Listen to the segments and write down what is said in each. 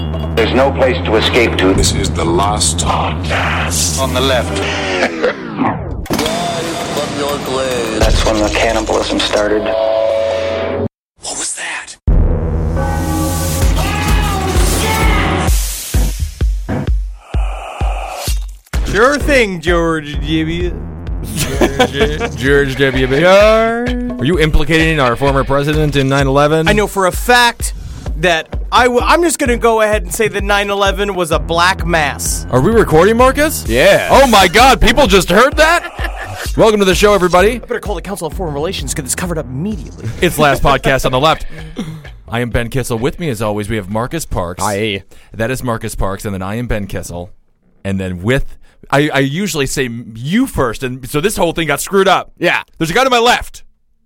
There's no place to escape to. This is the last podcast. On the left. That's when the cannibalism started. What was that? Sure thing, George W. George W. Were you implicating our former president in 9/11? I know for a fact that I'm just going to go ahead and say that 9/11 was a black mass. Are we recording, Marcus? Yeah. Oh my God, people just heard that? Welcome to the show, everybody. I better call the Council of Foreign Relations, get this covered up immediately. It's Last Podcast on the Left. I am Ben Kissel. With me, as always, we have Marcus Parks. Hi. That is Marcus Parks, and then I am Ben Kissel. And then I usually say you first, and so this whole thing got screwed up. Yeah. There's a guy to my left,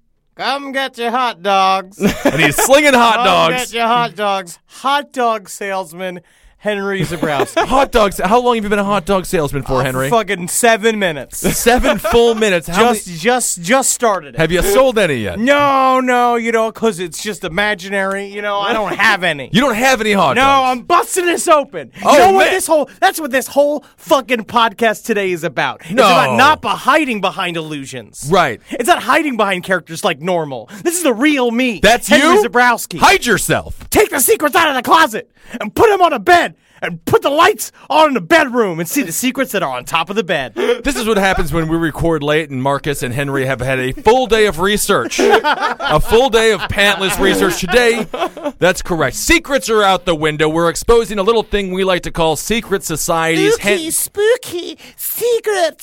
Come get your hot dogs. and he's slinging hot Come dogs. get your hot dogs. Hot dog salesman, Henry Zabrowski. Hot dogs. How long have you been a hot dog salesman for, Henry? Fucking 7 minutes. 7 full minutes. How many, Just started it. have you sold any yet? No, because it's just imaginary. I don't have any. You don't have any hot No, dogs. I'm busting this open. Oh, You know what man. that's what this whole fucking podcast today is about. It's No. about not hiding behind illusions. Right. It's not hiding behind characters like normal. This is the real me. That's Henry you? Zabrowski. Hide yourself. Take the secrets out of the closet and put them on a bed and put the lights on in the bedroom and see the secrets that are on top of the bed. This is what happens when we record late and Marcus and Henry have had a full day of research. A full day of pantless research today. That's correct. Secrets are out the window. We're exposing a little thing we like to call secret societies. Spooky secret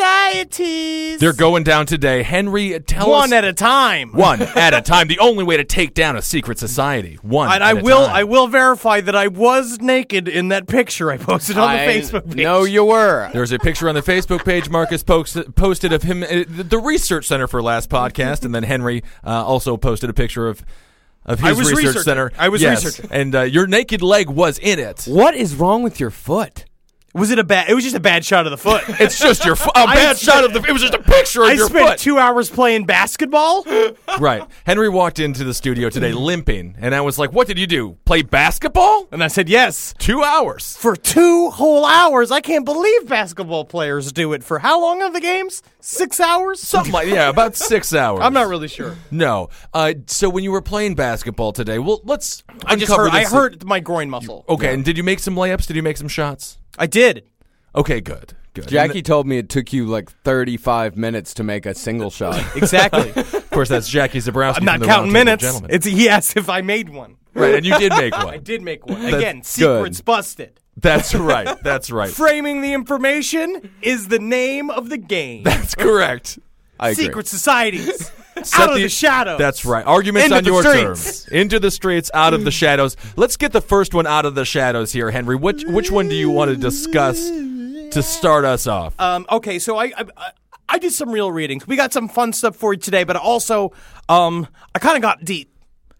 societies. They're going down today. Henry, tell us. One at a time. One at a time. The only way to take down a secret society. One And at I a will time. verify that I was naked in that picture I posted on the Facebook page. No, you were. There's a picture on the Facebook page Marcus posted of him, the Research Center for Last Podcast, and then Henry also posted a picture of his I was research researching. center. I was Yes, researching. and your naked leg was in it. What is wrong with your foot? It was just a bad shot of the foot. It's just a bad shot of the. It was just a picture of I your spent foot. 2 hours playing basketball. Right. Henry walked into the studio today limping, and I was like, "What did you do? Play basketball?" And I said yes. 2 hours. For 2 whole hours. I can't believe basketball players do it for how long are the games? 6 hours? Something like about 6 hours. I'm not really sure. No. So when you were playing basketball today, well, let's I uncover this. hurt my groin muscle. Okay, and did you make some layups? Did you make some shots? I did. Okay, good. Jackie told me it took you like 35 minutes to make a single shot. Exactly. Of course, that's Jackie Zabrowski. I'm not from the counting Roundtable minutes. Gentlemen. He asked if I made one. Right, and you did make I one. did make one. That's Again, secrets busted. That's right. That's right. Framing the information is the name of the game. That's correct. I agree. Secret societies. Set Out of the shadows. That's right. Arguments Into on the your streets. terms. Into the streets, out of the shadows. Let's get the first one out of the shadows here, Henry. Which one do you want to discuss to start us off? Okay, so I did some real readings. We got some fun stuff for you today, but also I kind of got deep.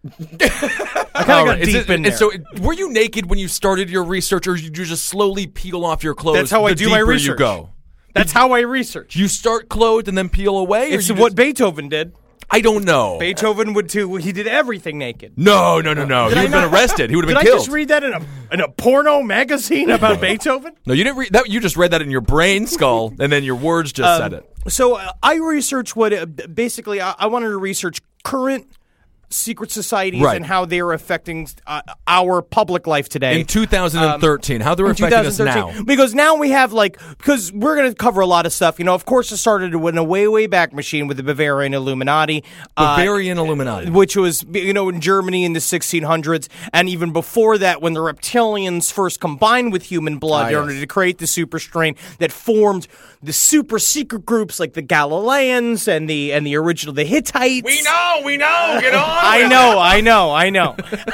I kind of got deep in there. And so, were you naked when you started your research, or did you just slowly peel off your clothes? That's how I the do my deeper research. You go. That's how I research. You start clothed and then peel away. It's or what Beethoven did. I don't know. Beethoven would too. He did everything naked. No. He would have been arrested. He would have been Did I killed. just read that in a porno magazine about Beethoven? No, you didn't read that. You just read that in your brain skull, and then your words just said it. So I researched what basically I wanted to research current secret societies Right. and how they are affecting our public life today. In 2013, how they're in affecting us 2013. now. Because now we have because we're going to cover a lot of stuff. Of course, it started in a way back machine with the Bavarian Illuminati. Bavarian Illuminati. Which was, in Germany in the 1600s. And even before that, when the reptilians first combined with human blood in order to create the super strain that formed the super secret groups like the Galileans and the Hittites. We know. Get on. I know.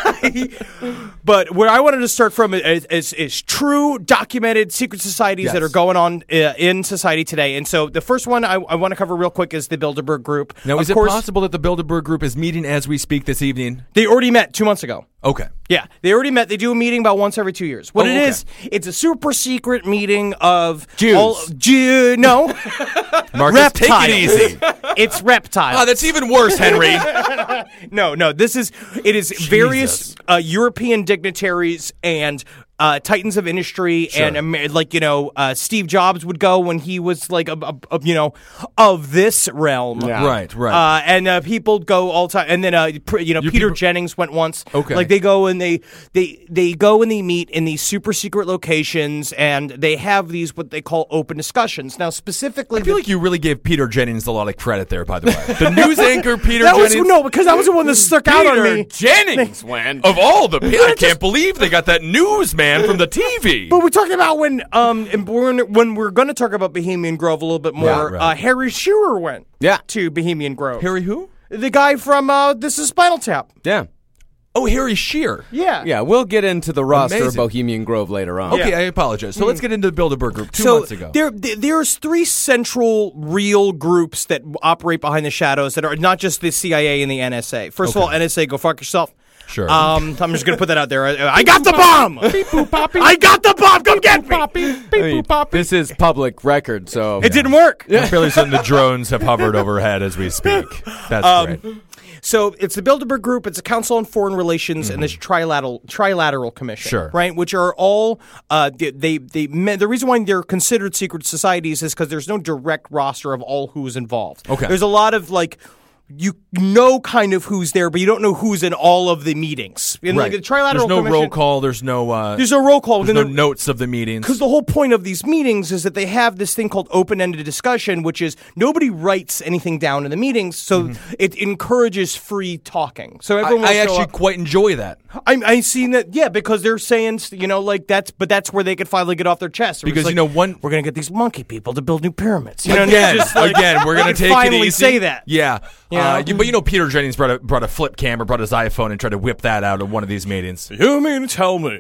But where I wanted to start from is true documented secret societies that are going on in society today. And so the first one I want to cover real quick is the Bilderberg Group. Now, Of is it course, possible that the Bilderberg Group is meeting as we speak this evening? they already met 2 months ago. Okay. Yeah, they already met. They do a meeting about once every 2 years. What it is, it's a super secret meeting of Jews. No, Marcus, reptiles. take it easy. It's reptiles. Oh, that's even worse, Henry. No. It is various European dignitaries and titans of industry, and Steve Jobs would go when he was like of this realm. Yeah. Right. And people go all the time, and then Peter Jennings went once. Okay. Like they go and they go and they meet in these super secret locations, and they have these what they call open discussions. Now, specifically, I feel like you really gave Peter Jennings a lot of credit there, by the way. The news anchor, Peter that was Jennings. because that was the one that stuck out on me. Jennings, man. Of all the people, I can't believe they got that newsman from the TV. But we're talking about when we're going to talk about Bohemian Grove a little bit more. Right. Harry Shearer went to Bohemian Grove. Harry who? The guy from This Is Spinal Tap. Yeah. Oh, Harry Shearer. Yeah. We'll get into the roster Amazing. of Bohemian Grove later on. Okay, I apologize. So let's get into the Bilderberg Group 2 months ago. There's three central real groups that operate behind the shadows that are not just the CIA and the NSA. First of all, NSA, go fuck yourself. Sure. I'm just going to put that out there. I got the bomb! I got the bomb! Come get me! This is public record, so It didn't work. I'm fairly certain the drones have hovered overhead as we speak. That's great. So it's the Bilderberg Group, it's the Council on Foreign Relations, and this Trilateral Commission, Sure. right? Which are all the reason why they're considered secret societies is because there's no direct roster of all who's involved. Okay. There's a lot of you know kind of who's there, but you don't know who's in all of the meetings. In Right. the Trilateral There's no Commission, roll call. There's no. There's no roll call. There's no notes of the meetings. Because the whole point of these meetings is that they have this thing called open-ended discussion, which is nobody writes anything down in the meetings, so it encourages free talking. So everyone will I show actually up. quite enjoy that. I seen that, because they're saying, that's where they could finally get off their chest. It was Because, like, one... we're going to get these monkey people to build new pyramids. Again, we're going to take it finally easy. say that. Yeah. Yeah. But Peter Jennings brought a flip camera, brought his iPhone, and tried to whip that out at one of these meetings. You mean to tell me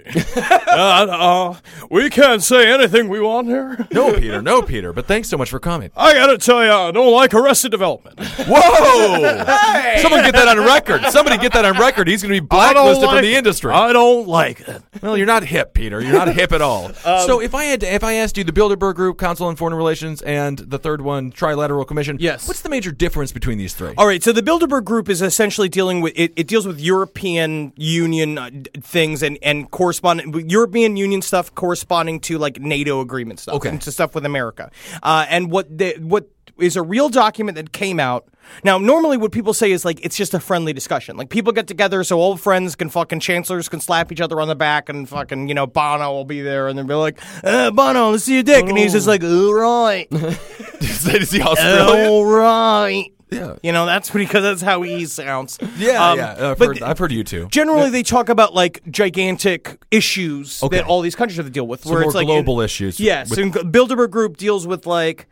we can't say anything we want here? No, Peter. But thanks so much for coming. I got to tell you, I don't like Arrested Development. Whoa! Someone get that on record. Somebody get that on record. He's going to be blacklisted from the industry. I don't like it. Well, you're not hip, Peter. You're not hip at all. So if I asked you the Bilderberg Group, Council on Foreign Relations, and the third one, Trilateral Commission, yes, what's the major difference between these three? All right, so the Bilderberg Group is essentially dealing with it deals with European Union things and European Union stuff corresponding to like NATO agreement stuff, and to stuff with America. And what is a real document that came out. Now, normally what people say is like it's just a friendly discussion. Like people get together so old friends chancellors can slap each other on the back and fucking, Bono will be there and they'll be like, Bono, let's see your dick. And he's just like, all right. Is he Australian? All right. Yeah. That's how he sounds. Yeah. I've heard you too. Generally, they talk about like gigantic issues that all these countries have to deal with. Where it's like global issues. Yeah. So Bilderberg Group deals with like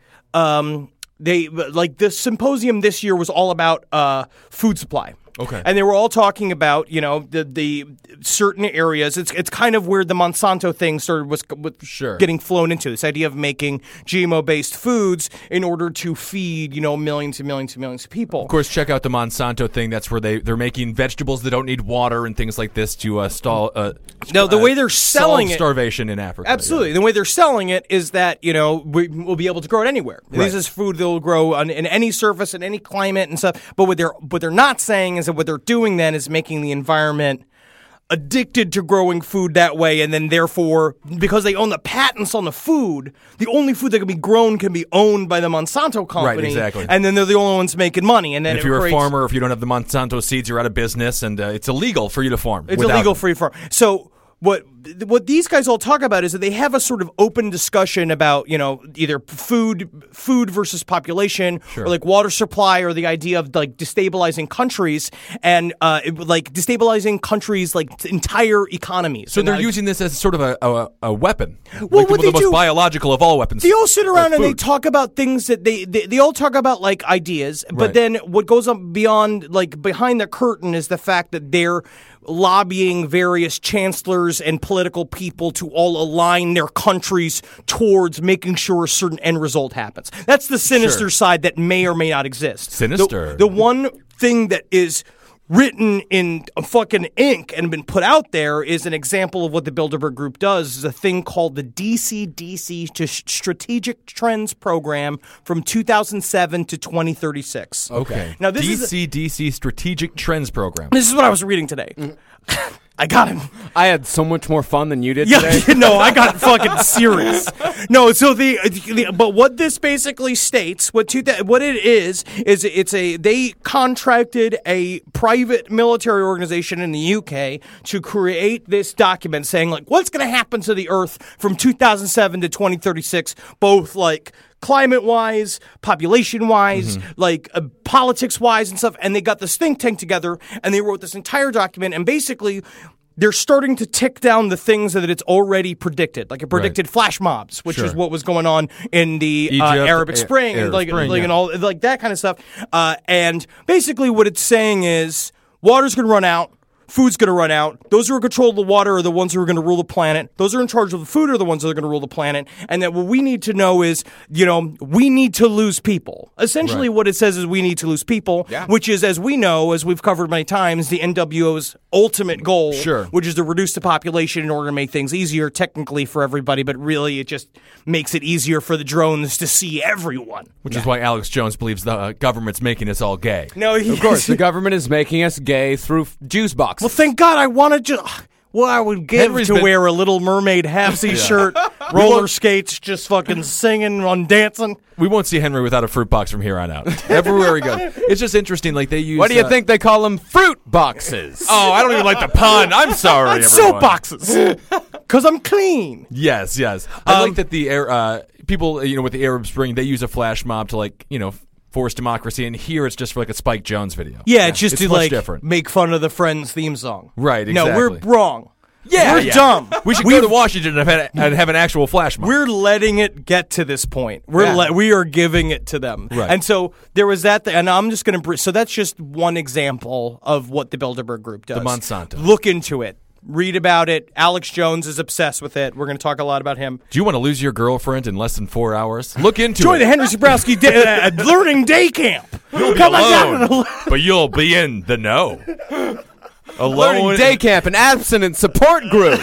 the symposium this year was all about food supply. Okay. And they were all talking about, the certain areas. It's kind of where the Monsanto thing started with getting flown into, this idea of making GMO-based foods in order to feed, millions and millions and millions of people. Of course, check out the Monsanto thing. That's where they're making vegetables that don't need water and things like this to the way they're selling it, starvation in Africa. Absolutely. Yeah. The way they're selling it is that, we'll be able to grow it anywhere. Right. This is food that will grow in any surface, in any climate and stuff. But what they're not saying is that what they're doing then is making the environment addicted to growing food that way, and then therefore, because they own the patents on the food, the only food that can be grown can be owned by the Monsanto company. Right, exactly. And then they're the only ones making money. And then if you're a farmer, if you don't have the Monsanto seeds, you're out of business, and it's illegal for you to farm. It's illegal for you to farm. So what these guys all talk about is that they have a sort of open discussion about, either food versus population, or like water supply, or the idea of like destabilizing countries and destabilizing countries like entire economies. So they're using this as sort of a weapon. Well, like the most biological of all weapons. They all sit around and they talk about things that they all talk about like ideas, but then what goes on beyond, like behind the curtain, is the fact that they're lobbying various chancellors and political people to all align their countries towards making sure a certain end result happens. That's the sinister side that may or may not exist. Sinister. The one thing that is written in fucking ink and been put out there is an example of what the Bilderberg Group does. Is a thing called the DCDC Strategic Trends Program from 2007 to 2036. Okay. Now this DCDC Strategic Trends Program. This is what I was reading today. I got him. I had so much more fun than you did today. Yeah, no, I got fucking serious. No, so but what this basically states, what it is they contracted a private military organization in the UK to create this document saying like what's going to happen to the Earth from 2007 to 2036, both like climate-wise, population-wise, like politics-wise and stuff. And they got this think tank together, and they wrote this entire document. And basically, they're starting to tick down the things that it's already predicted. Like it predicted flash mobs, which is what was going on in the Egypt, Arabic Spring, and and all like that kind of stuff. And basically, what it's saying is water's going to run out. Food's going to run out. Those who are in control of the water are the ones who are going to rule the planet. Those who are in charge of the food are the ones that are going to rule the planet. And that what we need to know is, we need to lose people. Essentially, what it says is we need to lose people, which is, as we know, as we've covered many times, the NWO's ultimate goal, which is to reduce the population in order to make things easier technically for everybody, but really it just makes it easier for the drones to see everyone. Which is why Alex Jones believes the government's making us all gay. No, Of course, the government is making us gay through juice boxes. Well, thank God I wanted to. Well, I would give Henry's to been- wear a Little Mermaid half-sea shirt, roller skates, just fucking singing on dancing. We won't see Henry without a fruit box from here on out. Everywhere he goes. It's just interesting. Like they use. What do you think they call them? Fruit boxes. Oh, I don't even like the pun. I'm sorry, It's everyone. soapboxes. Because I'm clean. Yes. I like that the people, with the Arab Spring, they use a flash mob to force democracy, and here it's just for like a Spike Jones video. Yeah, it's just it's to much like different. make fun of the Friends theme song. Right, No, we're exactly. wrong. Yeah, We're dumb. We should go to Washington and have an actual flash mob. We're letting it get to this point. We are giving it to them. Right. And so there was that, and I'm just going to. So that's just one example of what the Bilderberg Group does. The Monsanto. Look into it. Read about it. Alex Jones is obsessed with it. We're going to talk a lot about him. Do you want to lose your girlfriend in less than 4 hours? Look into Join it. the Henry Zabrowski Learning Day Camp. Come on down. Alone, but you'll be in the know. Learning Alone. day camp, an abstinence support group.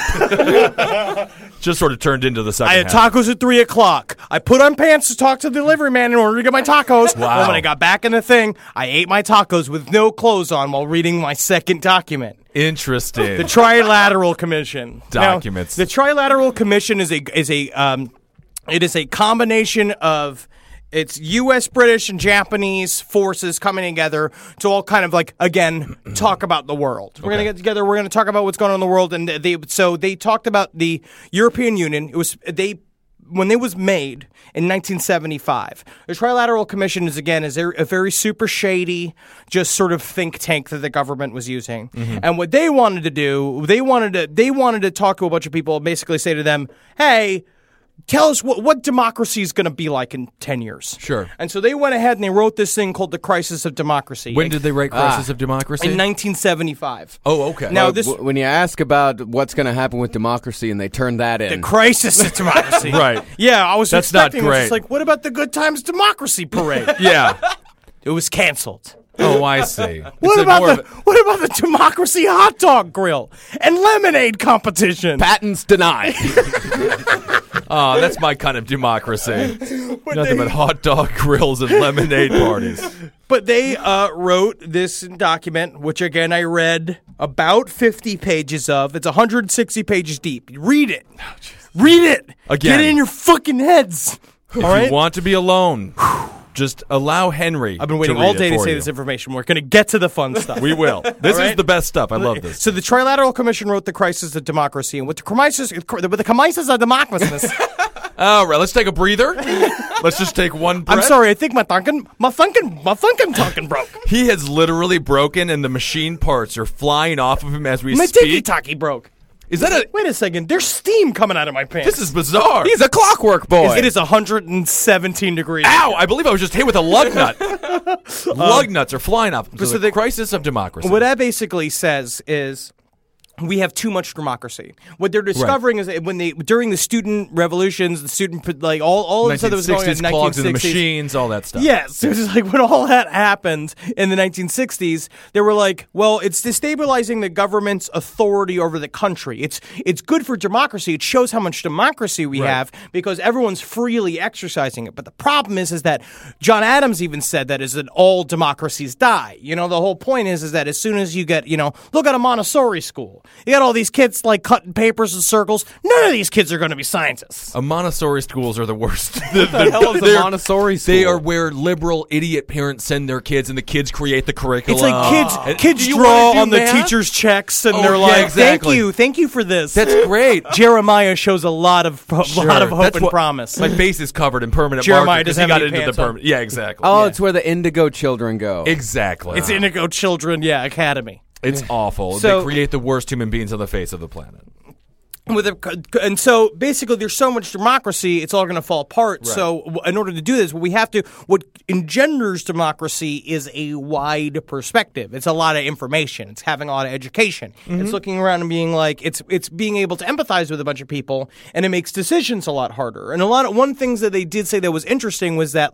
Just sort of turned into the second I had half. tacos at 3 o'clock. I put on pants to talk to the delivery man in order to get my tacos. Wow. Well, when I got back in the thing, I ate my tacos with no clothes on while reading my second document. Interesting. The Trilateral Commission. Documents. Now, the Trilateral Commission is a combination of it's U.S., British, and Japanese forces coming together to all kind of like again talk about the world. We're gonna get together. We're gonna talk about what's going on in the world, and they talked about the European Union. When it was made in 1975, the Trilateral Commission is a very super shady, just sort of think tank that the government was using. And what they wanted to do, they wanted to talk to a bunch of people, and basically say to them, "Hey, tell us what democracy is going to be like in 10 years." Sure. And so they went ahead and they wrote this thing called the Crisis of Democracy. When did they write Crisis of Democracy? In 1975. Oh, okay. Now When you ask about what's going to happen with democracy and they turn that in. the Crisis of Democracy. Right. Yeah, I was That's not expecting this. great. It's like, what about the Good Times Democracy Parade? Yeah. It was canceled. Oh, I see. What It's about more the Democracy Hot Dog Grill and Lemonade Competition? Patents denied. Oh, that's my kind of democracy. Nothing but hot dog grills and lemonade parties. But they wrote this document, which again I read about 50 pages of. It's 160 pages deep. Read it. Read it. Again. Get it in your fucking heads. All If right. you want to be alone, just allow Henry. I've been waiting to read all day it to for say you. this information. We're going to get to the fun stuff. We will. This All is right? the best stuff. I love this. So the Trilateral Commission wrote the Crisis of Democracy, and with the Crisis of Democracy. All right, let's take a breather. Let's just take one breath. I'm sorry, I think my thinking broke. He has literally broken, and the machine parts are flying off of him as we My speak. tiki-taki broke. Is that a? Wait a second, there's steam coming out of my pants. This is bizarre. He's a clockwork boy. It is 117 degrees. Ow! I believe I was just hit with a lug nut. Lug nuts are flying off. So so the the- Crisis of Democracy. What that basically says is we have too much democracy. What they're discovering is that during the student revolutions, the student all of the stuff that was going on in the 1960s, clogs in the machines, all that stuff. Yes, it was like when all that happened in the 1960s, they were like, well, it's destabilizing the government's authority over the country. It's good for democracy. It shows how much democracy we have because everyone's freely exercising it. But the problem is that John Adams even said that is that all democracies die. You know, the whole point is that as soon as you get, look at a Montessori school. You got all these kids like cutting papers in circles. None of these kids are going to be scientists. Montessori schools are the worst. The hell is a Montessori school? They are where liberal idiot parents send their kids, and the kids create the curriculum. It's like kids draw on the teacher's checks, and they're like, exactly. "Thank you for this." That's great. Jeremiah shows a lot of hope and promise. My face is covered in permanent Jeremiah marker doesn't because he have got any into the pants on. permanent. Yeah, exactly. Oh, it's where the Indigo children go. Exactly. It's Indigo Children, Academy. It's awful. So- they create the worst human beings on the face of the planet. And so basically there's so much democracy, it's all going to fall apart. Right. So in order to do this, what engenders democracy is a wide perspective. It's a lot of information. It's having a lot of education. Mm-hmm. It's looking around and being like, it's being able to empathize with a bunch of people, and it makes decisions a lot harder. And one things that they did say that was interesting was that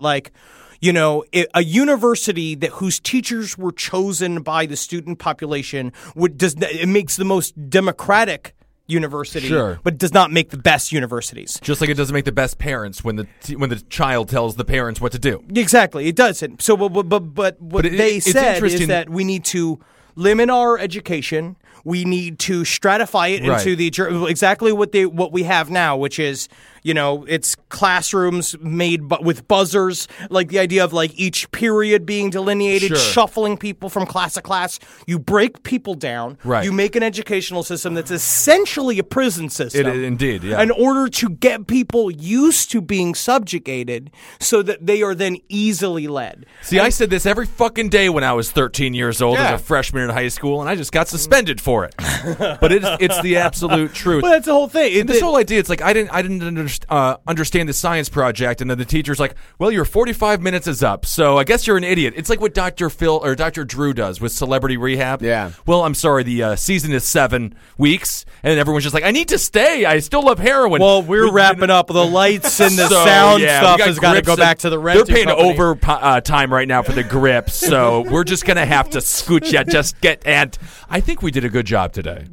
a university whose teachers were chosen by the student population it makes the most democratic university, but does not make the best universities. Just like it doesn't make the best parents when the child tells the parents what to do. Exactly, it doesn't. So, but what they said is that we need to limit our education. We need to stratify it into exactly what we have now, which is it's classrooms made with buzzers, like the idea of like each period being delineated, shuffling people from class to class. You break people down. Right. You make an educational system that's essentially a prison system. Indeed, yeah. In order to get people used to being subjugated so that they are then easily led. See, I said this every fucking day when I was 13 years old as a freshman in high school, and I just got suspended for it. But it's the absolute truth. But that's the whole thing. This whole idea, it's like I didn't understand the science project, and then the teacher's like, well, your 45 minutes is up, so I guess you're an idiot. It's like what Dr. Phil or Dr. Drew does with Celebrity Rehab. Yeah. Well, I'm sorry, the season is 7 weeks, and everyone's just like, I need to stay. I still love heroin. Well, we're wrapping up. The lights and the sound stuff has got to go back to the renting They're paying company. overtime right now for the grips, so we're just going to have to scoot you. And I think we did a good job today.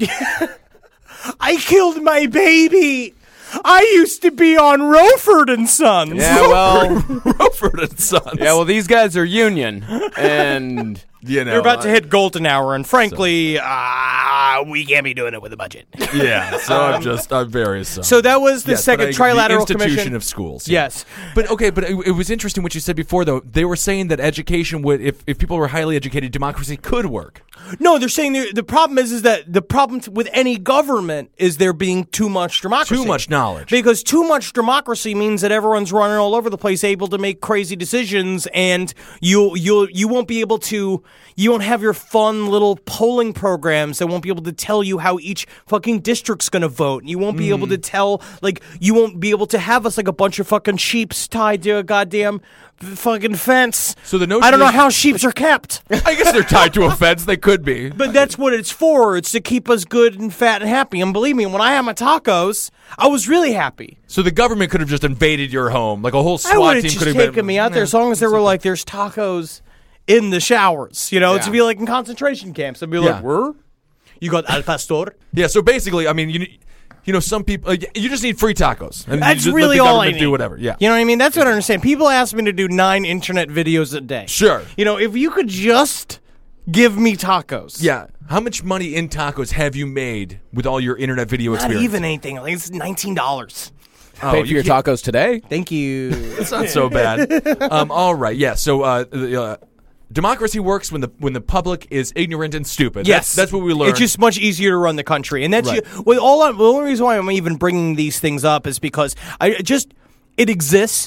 I killed my baby. I used to be on Roford and Sons. Yeah, well, Roford and Sons. Yeah, well, these guys are union, and they're about to hit Golden Hour, and frankly, we can't be doing it with a budget. Yeah, so I'm very sorry. So that was the second trilateral the institution commission of schools. Yes, but it was interesting what you said before, though. They were saying that education would, if people were highly educated, democracy could work. No, they're saying the problem is that the problem with any government is there being too much democracy. Too much knowledge. Because too much democracy means that everyone's running all over the place, able to make crazy decisions, and you won't be able to. You won't have your fun little polling programs that won't be able to tell you how each fucking district's going to vote. You won't be able to tell, you won't be able to have us like a bunch of fucking sheeps tied to a goddamn fucking fence. So the notion I don't know how sheeps are kept. I guess they're tied to a fence. They could be. But that's what it's for. It's to keep us good and fat and happy. And believe me, when I had my tacos, I was really happy. So the government could have just invaded your home. Like a whole SWAT team could have just taken me out there as long as there were there's tacos in the showers, to be like in concentration camps. I'd be like, where? You got al pastor? Yeah, so basically, I mean, some people, you just need free tacos. And that's you just really let the all I need. Do whatever, yeah. You know what I mean? That's what I understand. People ask me to do 9 internet videos a day. Sure. If you could just give me tacos. Yeah. How much money in tacos have you made with all your internet video experience? Not even anything. I think it's $19. Paid for your tacos today? Thank you. It's not so bad. All right, yeah. So, democracy works when the public is ignorant and stupid. Yes, that's what we learned. It's just much easier to run the country, and that's right. the only reason why I'm even bringing these things up is because it exists.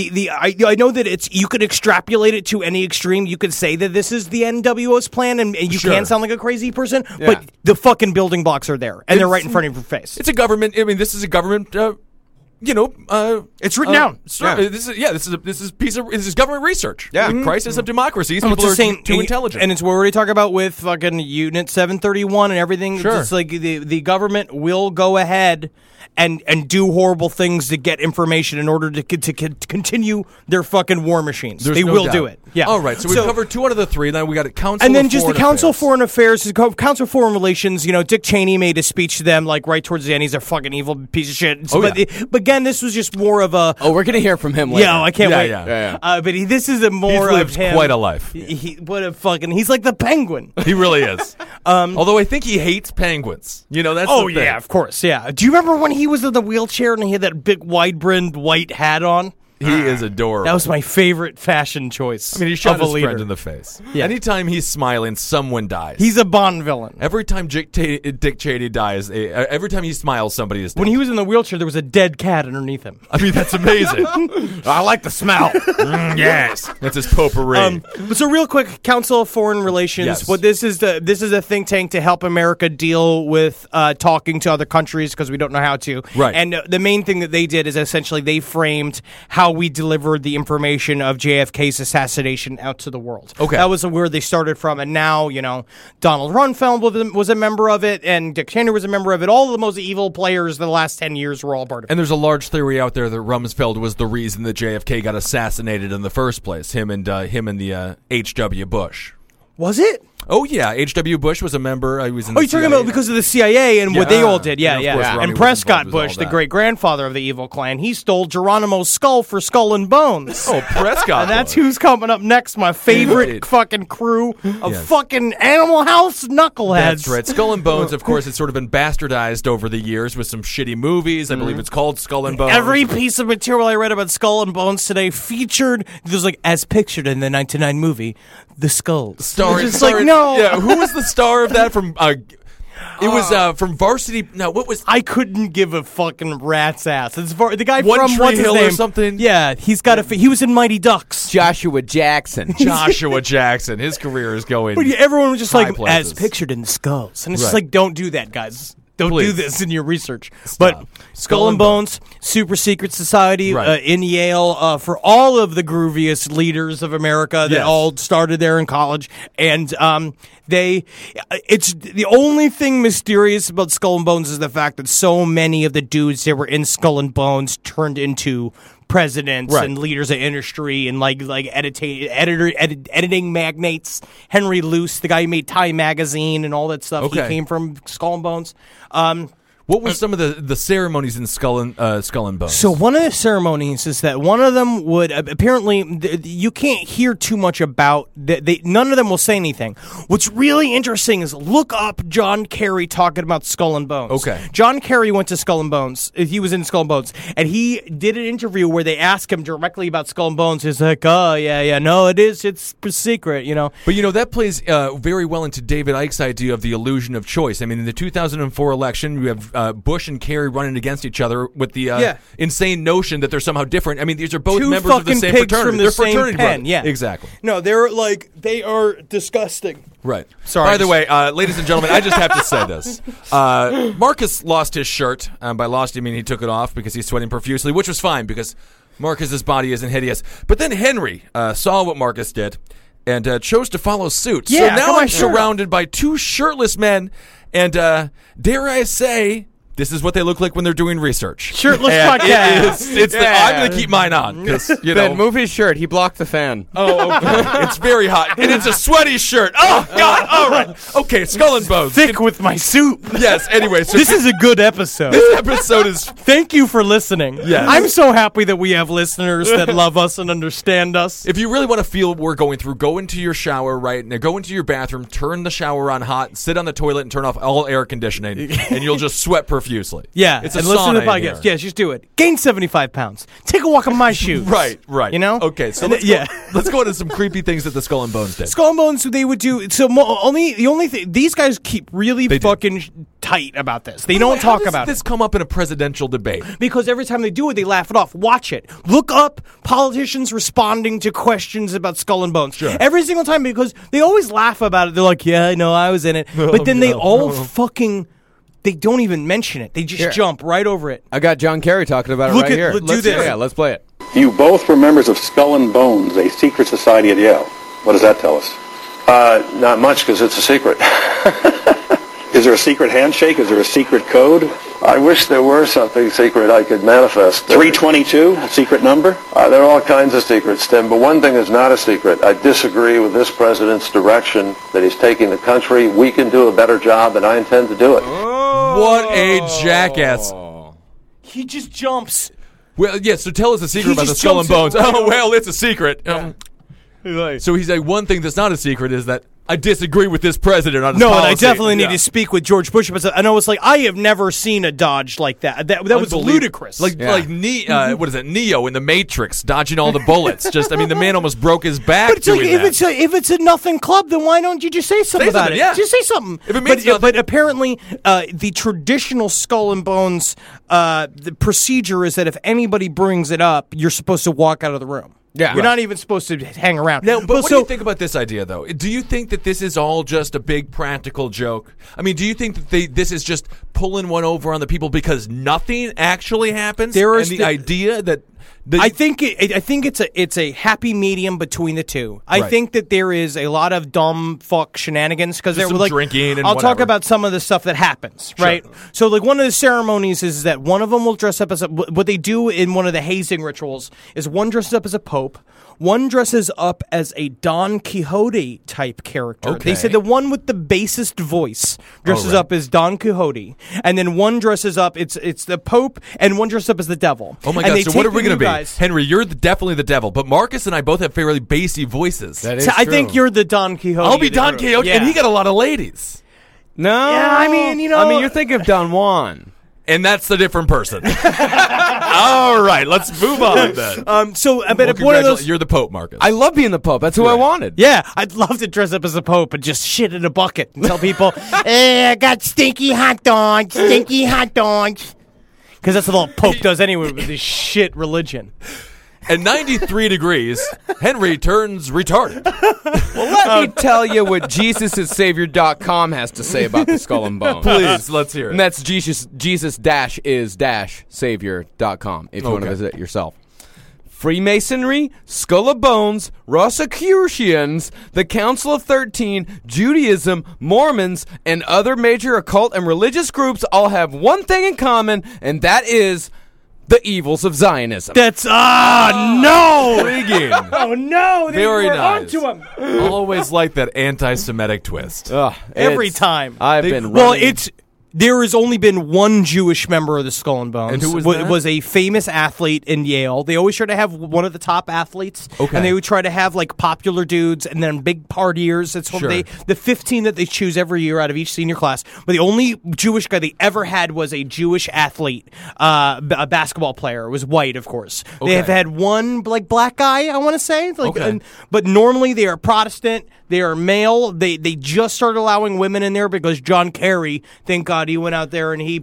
I know that you could extrapolate it to any extreme. You could say that this is the NWO's plan, and you can't sound like a crazy person, but the fucking building blocks are there, and they're right in front of your face. It's a government. I mean, this is a government. It's written down. This is government research. Yeah. The crisis of democracies. And People it's the are same, too intelligent. and it's what we already talk about with fucking Unit 731 and everything. Sure. It's like the government will go ahead and do horrible things to get information in order to continue their fucking war machines. There's they no will doubt. do it. Yeah. All right. So we've covered 2 out of the 3. Then we got a Council And then of just the Foreign Council of Affairs. Foreign Affairs, Council of Foreign Relations. Dick Cheney made a speech to them, like right towards the end. He's a fucking evil piece of shit. But again, this was just more of a. Oh, we're gonna hear from him later. Yeah, I can't wait. Yeah. But this is a more He's of lived him. quite a life. He's like the Penguin. He really is. Although I think he hates penguins. That's Oh the thing. yeah, of course, yeah. Do you remember when he was in the wheelchair and he had that big wide-brimmed white hat on? He is adorable. That was my favorite fashion choice. I mean, he shot of a his leader. friend in the face. Yeah. Anytime he's smiling, someone dies. He's a Bond villain. Every time Dick Cheney dies, every time he smiles, somebody is dead. When he was in the wheelchair, there was a dead cat underneath him. I mean, that's amazing. I like the smell. Yes. That's his potpourri. But so real quick, Council of Foreign Relations. Yes. What this is a think tank to help America deal with talking to other countries because we don't know how to. Right. And the main thing that they did is essentially they framed how we delivered the information of JFK's assassination out to the world. Okay. That was where they started from, and now Donald Rumsfeld was a member of it, and Dick Cheney was a member of it. All of the most evil players of the last 10 years were all part of it. And there's a large theory out there that Rumsfeld was the reason that JFK got assassinated in the first place. Him and the H.W. Bush. Was it? Oh yeah, H.W. Bush was a member. He was in. Oh, you're talking about because of the CIA and what they all did. Yeah, And of yeah. course, Ronnie And was Prescott involved with all Bush, the that. great-grandfather of the evil clan, he stole Geronimo's skull for Skull and Bones. Oh, Prescott. And that's Bush. who's coming up next, my favorite Right. fucking crew of Yes. fucking Animal House knuckleheads. That's right. Skull and Bones, of course, has sort of been bastardized over the years with some shitty movies. I believe it's called Skull and Bones. Every piece of material I read about Skull and Bones today featured, there's like, as pictured in the 1999 movie, the skulls. Starring, It's just like, no. Yeah, who was the star of that from? It was from Varsity. No, what was? I couldn't give a fucking rat's ass. It's the guy One from Tree what's his Hill or name? something? Yeah, he was in Mighty Ducks. Joshua Jackson. Joshua Jackson. His career is going. But everyone was just high like, places. as pictured in Skulls. And it's just Right. like, don't do that, guys. Don't do Please. this in your research. Stop. But Skull and Bones, super secret society Right. in Yale for all of the grooviest leaders of America that Yes. all started there in college. And it's the only thing mysterious about Skull and Bones is the fact that so many of the dudes that were in Skull and Bones turned into presidents Right. and leaders of industry and editing magnates. Henry Luce, the guy who made Time Magazine and all that stuff, Okay. he came from Skull and Bones. What was some of the ceremonies in Skull and Bones? So one of the ceremonies is that one of them would apparently you can't hear too much about. None of them will say anything. What's really interesting is look up John Kerry talking about Skull and Bones. Okay. John Kerry went to Skull and Bones. He was in Skull and Bones, and he did an interview where they asked him directly about Skull and Bones. He's like, "Oh yeah, no, it's secret, But that plays very well into David Icke's idea of the illusion of choice. I mean, in the 2004 election, you have Bush and Kerry running against each other with the insane notion that they're somehow different. I mean, these are both Two members of the fucking same pigs fraternity. from the They're same fraternity pen. brothers. Yeah, exactly. No, they are disgusting. Right. Sorry. By the way, ladies and gentlemen, I just have to say this. Marcus lost his shirt. By lost, I mean he took it off because he's sweating profusely, which was fine because Marcus's body isn't hideous. But then Henry saw what Marcus did and chose to follow suit. Yeah, so got now my I'm shirt off. surrounded by two shirtless men, and dare I say, this is what they look like when they're doing research. Shirtless And podcast. I'm going to keep mine on because Ben, move his shirt. He blocked the fan. Oh, okay. It's very hot, and it's a sweaty shirt. Oh God! All right, okay. Skull and Bones. Thick with my soup. Yes. Anyway, so This is a good episode. this episode is Thank you for listening. Yes. I'm so happy that we have listeners that love us and understand us. if you really want to feel what we're going through, go into your shower, right? Now go into your bathroom, turn the shower on hot, sit on the toilet, and turn off all air conditioning, and you'll just sweat profusely. Yeah, it's a and listen to the sauna in podcast. here. Yes, just do it. Gain 75 pounds. Take a walk on my shoes. Right. You know? Okay. So And let's then- go, let's go into some creepy things that the Skull and Bones did. Skull and Bones, they would do so. The only thing these guys keep really They do. fucking tight about this. They By the don't way, how talk does about this it come up in a presidential debate. because every time they do it, they laugh it off. Watch it. Look up politicians responding to questions about Skull and Bones. Sure. Every single time because they always laugh about it. They're like, "Yeah, I know, I was in it," but then they all fucking they don't even mention it. They just jump right over it. I got John Kerry talking about it Look right at- here. do this. Yeah, let's play it. You both were members of Skull and Bones, a secret society at Yale. What does that tell us? Not much, because it's a secret. Is there a secret handshake? Is there a secret code? I wish there were something secret I could manifest. 322, a secret number? There are all kinds of secrets, Tim, but one thing is not a secret. I disagree with this president's direction that he's taking the country. We can do a better job, and I intend to do it. What a jackass. He just jumps. Well, yeah, so tell us a secret He about the just Skull and jumps Bones. in. Oh, well, it's a secret. So he's like, one thing that's not a secret is that I disagree with this president on his No, policy. and I definitely need Yeah. to speak with George Bush about that. I know it's like I have never seen a dodge like that. That was Unbelievable. ludicrous. Like what is it? Neo in the Matrix dodging all the bullets. Just I mean, the man almost broke his back but it's like doing that. if it's a nothing club, then why don't you just say something about something, it? yeah. Just say something. If it means nothing. but apparently, the traditional Skull and Bones the procedure is that if anybody brings it up, you're supposed to walk out of the room. Yeah. You're not even supposed to hang around. Now, but what do so you think about this idea, though? Do you think that this is all just a big practical joke? I mean, do you think that this is just pulling one over on the people because nothing actually happens? There is and the idea that I think it's a happy medium between the two. I Right. think that there is a lot of dumb fuck shenanigans because they're some like drinking and I'll talk whatever. about some of the stuff that happens, right? So like one of the ceremonies is that one of them will dress up as what they do in one of the hazing rituals is one dresses up as a pope. One dresses up as a Don Quixote type character. Okay. They said the one with the bassest voice dresses right. up as Don Quixote, and then one dresses up. It's the Pope, and one dresses up as the devil. Oh my And God! they So what take are we the going to new be? guys- Henry, you're definitely the devil, but Marcus and I both have fairly bassy voices. That is So I true. think you're the Don Quixote. I'll be of the Don group. Quixote, Yeah. and he got a lot of ladies. No. Yeah, I mean, you're thinking of Don Juan. And that's a different person. All right, let's move on then. But one of those. You're the Pope, Marcus. I love being the Pope. That's who I wanted. Yeah, I'd love to dress up as a Pope and just shit in a bucket and tell people, "Hey, I got stinky hot dogs, stinky hot dogs." Because that's what the Pope does anyway with this shit religion. At 93 degrees, Henry turns retarded. Let me tell you what JesusIsSavior.com has to say about the Skull and Bones. Please, let's hear it. And that's Jesus-is-Savior.com if you want to Okay. visit it yourself. Freemasonry, Skull and Bones, Rosicrucians, the Council of 13, Judaism, Mormons, and other major occult and religious groups all have one thing in common, and that is the evils of Zionism. That's no! Intriguing. Oh no! They Very were nice. onto him Always like that anti-Semitic twist. every It's- time. I've been Well, running- there has only been one Jewish member of the Skull and Bones. And who was It that? was a famous athlete in Yale. They always try to have one of the top athletes. Okay. And they would try to have like popular dudes and then big partiers. That's what Sure. the 15 that they choose every year out of each senior class. But the only Jewish guy they ever had was a Jewish athlete, a basketball player. It was white, of course. Okay. They have had one like black guy, I want to say. Like, Okay. but normally they are Protestant. They are male. They just started allowing women in there because John Kerry, thank God, he went out there and he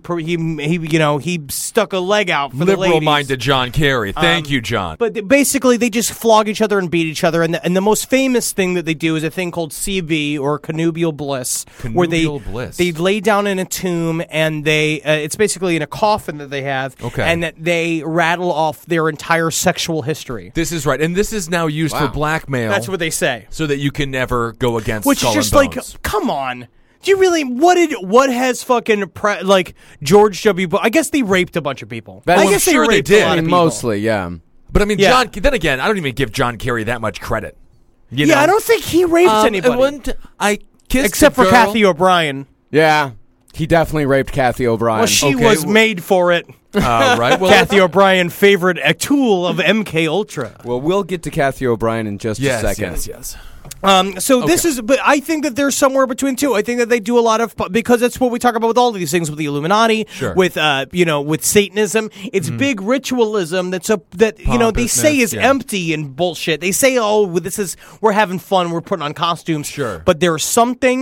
stuck a leg out for the ladies. Liberal-minded John Kerry. Thank you, John. But basically, they just flog each other and beat each other. And the most famous thing that they do is a thing called CB, or connubial bliss, where Connubial bliss. they lay down in a tomb and they it's basically in a coffin that they have, Okay. and that they rattle off their entire sexual history. This is right. And this is now used for Wow. blackmail. That's what they say. so that you can never go against Which Skull is just and like, Bones. come on. Do you really? What has fucking like George W. Bush? I guess they raped a bunch of people. Well, I I'm guess sure they raped did. a lot I of mean, people. mostly, yeah. But I mean, Yeah. John. Then again, I don't even give John Kerry that much credit. You Yeah, know? I don't think he raped anybody I kissed except a for girl. Kathy O'Brien. Yeah. He definitely raped Kathy O'Brien. Well, she Okay, was well- made for it. Right. Well, Kathy O'Brien, favorite tool of MK Ultra. Well, we'll get to Kathy O'Brien in just yes, a second. yes. So this is, but I think that there's somewhere between two. I think that they do a lot of, because that's what we talk about with all of these things, with the Illuminati, Sure. with with Satanism. It's big ritualism that they say is Pompousness, yeah. empty and bullshit. They say, oh, we're having fun, we're putting on costumes. Sure. But there's something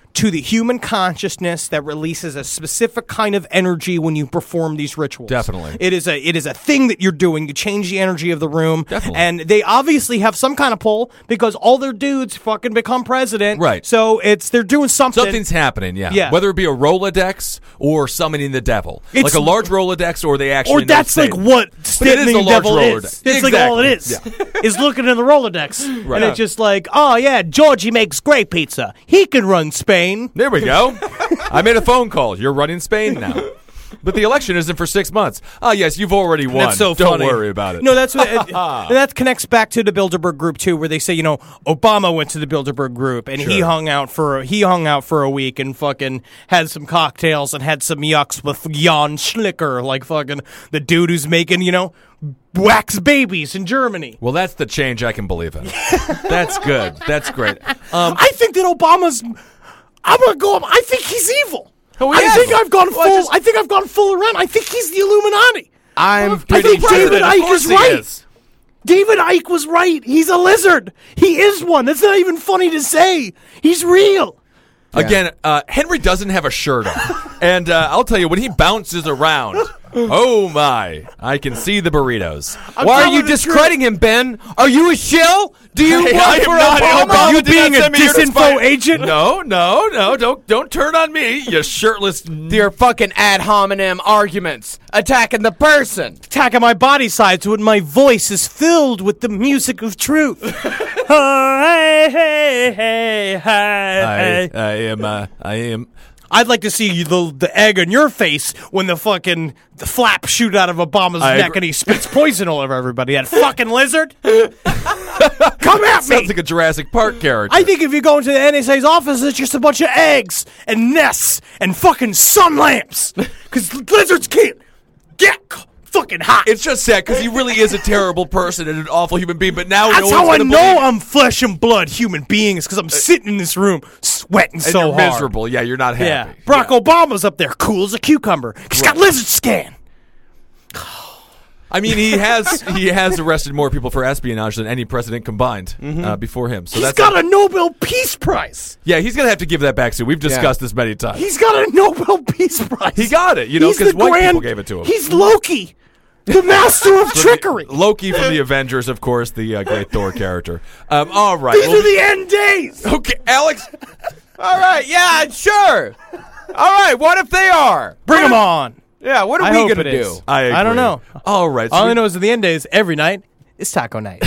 to the human consciousness that releases a specific kind of energy when you perform these rituals. Definitely. It is a thing that you're doing to change the energy of the room. Definitely. And they obviously have some kind of pull because all their dudes fucking become president. Right. So they're doing something. Something's happening, yeah. Yeah. Whether it be a Rolodex or summoning the devil. It's- like a large Rolodex or they actually Or know that's like Satan. what But it is Satan a large devil Rolodex. is. It's like all it is. Is looking in the Rolodex. Right. And it's just like, oh yeah, Georgie makes great pizza. He can run Spain. There we go. I made a phone call. You're running Spain now. But the election isn't for 6 months. Oh, yes, you've already won. That's so Don't funny. worry about it. No, that's what, and that connects back to the Bilderberg Group too, where they say, Obama went to the Bilderberg Group and he hung out for a week and fucking had some cocktails and had some yucks with Jan Schlicker, like fucking the dude who's making wax babies in Germany. Well, that's the change I can believe in. That's good. That's great. I think that Obama's. I'm gonna go. I think he's evil. Oh, I yes. think I've gone Well, full. I think I've gone full around. I think he's the Illuminati. I'm I pretty think David President, of Icke course is he right. is. David Icke was right. He's a lizard. He is one. That's not even funny to say. He's real. Again, Henry doesn't have a shirt on. And I'll tell you, when he bounces around, oh my, I can see the burritos. Why are you discrediting him, Ben? Are you a shill? Do you Hey, work I am for not Obama? Obama. You did being not a send me here to disinfo spy. agent? No, don't turn on me, you shirtless. Your fucking ad hominem arguments, attacking the person. Attacking my body sides when my voice is filled with the music of truth. Oh, hey. I am. I'd like to see the egg on your face when the flaps shoot out of Obama's I neck agree. and he spits poison all over everybody. That fucking lizard. Come at me. Sounds like a Jurassic Park character. I think if you go into the NSA's office, it's just a bunch of eggs and nests and fucking sun lamps. Because lizards can't get fucking hot. It's just sad because he really is a terrible person and an awful human being. But now That's no how I one's gonna know believe- I'm flesh and blood human beings, because I'm sitting in this room sweating and so you're hard. miserable. Yeah, you're not Yeah. happy. Barack Obama's up there, cool as a cucumber. He's got lizard scan. I mean, he has arrested more people for espionage than any president combined before him. So He's that's got a Nobel Peace Prize. yeah. He's gonna have to give that back soon. We've discussed this many times. He's got a Nobel Peace Prize. He got it, He's because the white people gave it to him. He's Loki, the master of trickery. Loki from the Avengers, of course, the great Thor character. All right. These well, are the end days. okay, Alex. All right, yeah, sure. All right, what if they are? Bring them on. Yeah, what are I we hope gonna it do? is. I agree. don't know. All right. So All we- I know is at the end days, every night is taco night.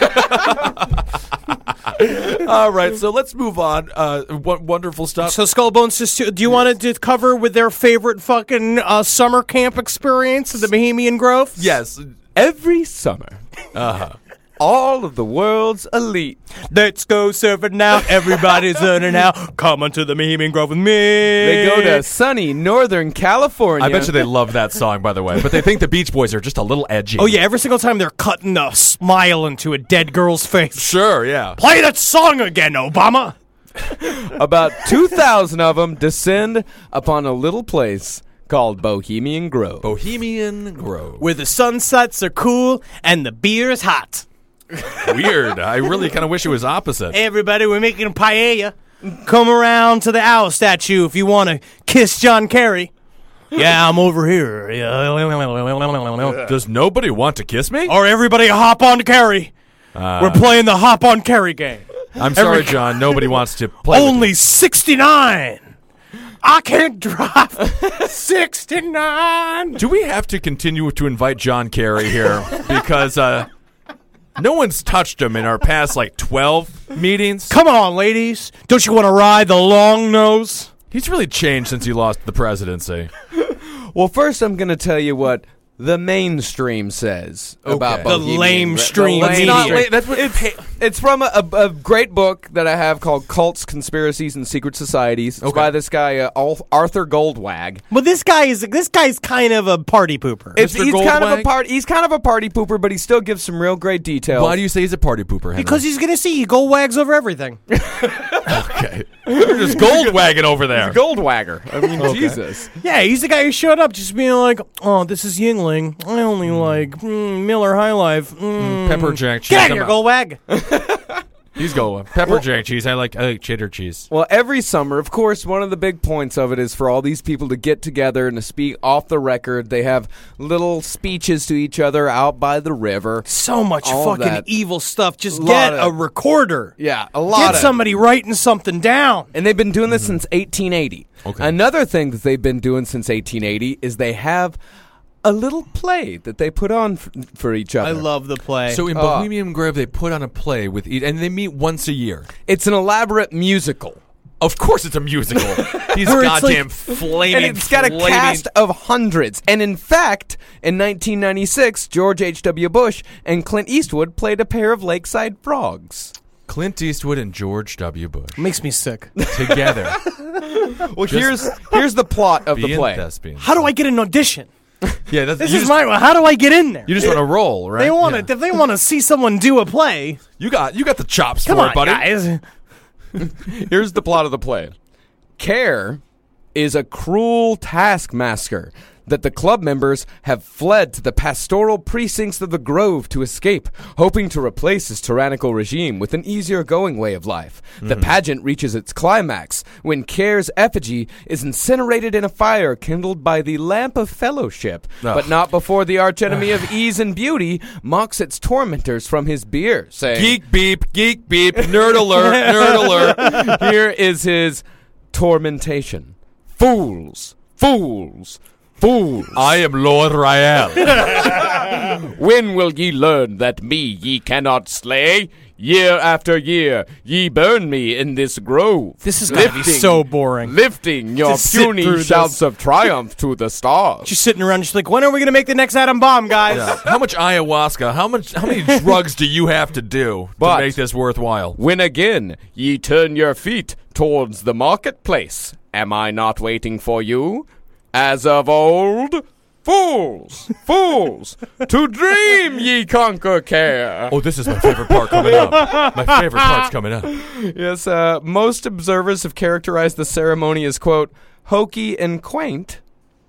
all right. So let's move on. Wonderful stuff. So Skull Bones, do you want to cover with their favorite fucking summer camp experience at the Bohemian Grove? yes. Every summer, all of the world's elite. Let's go surfing now. Everybody's learning now. Come onto the Bohemian Grove with me. They go to sunny Northern California. I bet you they love that song, by the way. But they think the Beach Boys are just a little edgy. Oh yeah, every single time they're cutting a smile into a dead girl's face. Sure. Yeah. Play that song again, Obama. About 2,000 of them descend upon a little place called Bohemian Grove. Bohemian Grove. Where the sunsets are cool and the beer is hot. Weird. I really kind of wish it was opposite. Hey everybody, we're making paella. Come around to the owl statue if you want to kiss John Kerry. Yeah, I'm over here. Does nobody want to kiss me? Or everybody hop on Kerry. We're playing the hop on Kerry game. I'm sorry, John. Nobody wants to play. with Only 69. I can't drive 69. you. Do we have to continue to invite John Kerry here? Because no one's touched him in our past, 12 meetings. Come on, ladies. Don't you want to ride the long nose? He's really changed since he lost the presidency. Well, first I'm going to tell you what the mainstream says about Okay. The Bohemian lame Grove. stream The media. lame stream. That's what It's from a great book that I have called Cults, Conspiracies, and Secret Societies. It's by this guy Arthur Goldwag. Well, this guy's kind of a party pooper. He's Mr. kind of a Goldwag? he's kind of a party pooper, but he still gives some real great details. Why do you say he's a party pooper, Henry? Because he's going to see he gold wags over everything. okay. You're just gold wagging over there. Goldwagger? I mean, Jesus. Yeah, he's the guy who showed up just being like, oh, this is Yingling. I only like Miller High Life. Pepper Jack. Get out check of here, him out. gold wag. He's going pepper jack cheese. I like cheddar cheese. Well, every summer, of course, one of the big points of it is for all these people to get together and to speak off the record. They have little speeches to each other out by the river. So much All of fucking that. evil stuff. Just Lot get of- a recorder. Yeah, a lot Get of somebody writing something down. And they've been doing this since 1880. Okay. Another thing that they've been doing since 1880 is they have a little play that they put on for each other. I love the play. So in Bohemian Grove, they put on a play with and they meet once a year. It's an elaborate musical. Of course, it's a musical. These Where it's goddamn like- flaming. And it's got a cast of hundreds. And in fact, in 1996, George H.W. Bush and Clint Eastwood played a pair of lakeside frogs. Clint Eastwood and George W. Bush Makes me sick. together. Well, here's the plot of the being play. thespians. How do I get an audition? Yeah, that's, This you is just, my. How do I get in there? You just want to roll, right? They want Yeah. to. If they want to see someone do a play, You got the chops come for on, it, buddy. guys. Here's the plot of the play. Care is a cruel taskmaster that the club members have fled to the pastoral precincts of the Grove to escape, hoping to replace his tyrannical regime with an easier-going way of life. The pageant reaches its climax when Care's effigy is incinerated in a fire kindled by the Lamp of Fellowship, but not before the archenemy of ease and beauty mocks its tormentors from his bier, saying, Geek beep, nerd alert, nerd alert. Here is his tormentation. Fools, fools, fools. I am Lord Rael. When will ye learn that me ye cannot slay? Year after year, ye burn me in this grove. This is gonna be so boring. Lifting your Just sit puny through shouts this. of triumph to the stars. Just sitting around, just like, when are we gonna make the next atom bomb, guys? How much ayahuasca? How many drugs do you have to do But- to make this worthwhile? When again ye turn your feet towards the marketplace, am I not waiting for you? As of old, fools, fools, to dream ye conquer care. Oh, this is my favorite part coming up. My favorite part's coming up. Yes, most observers have characterized the ceremony as, quote, hokey and quaint.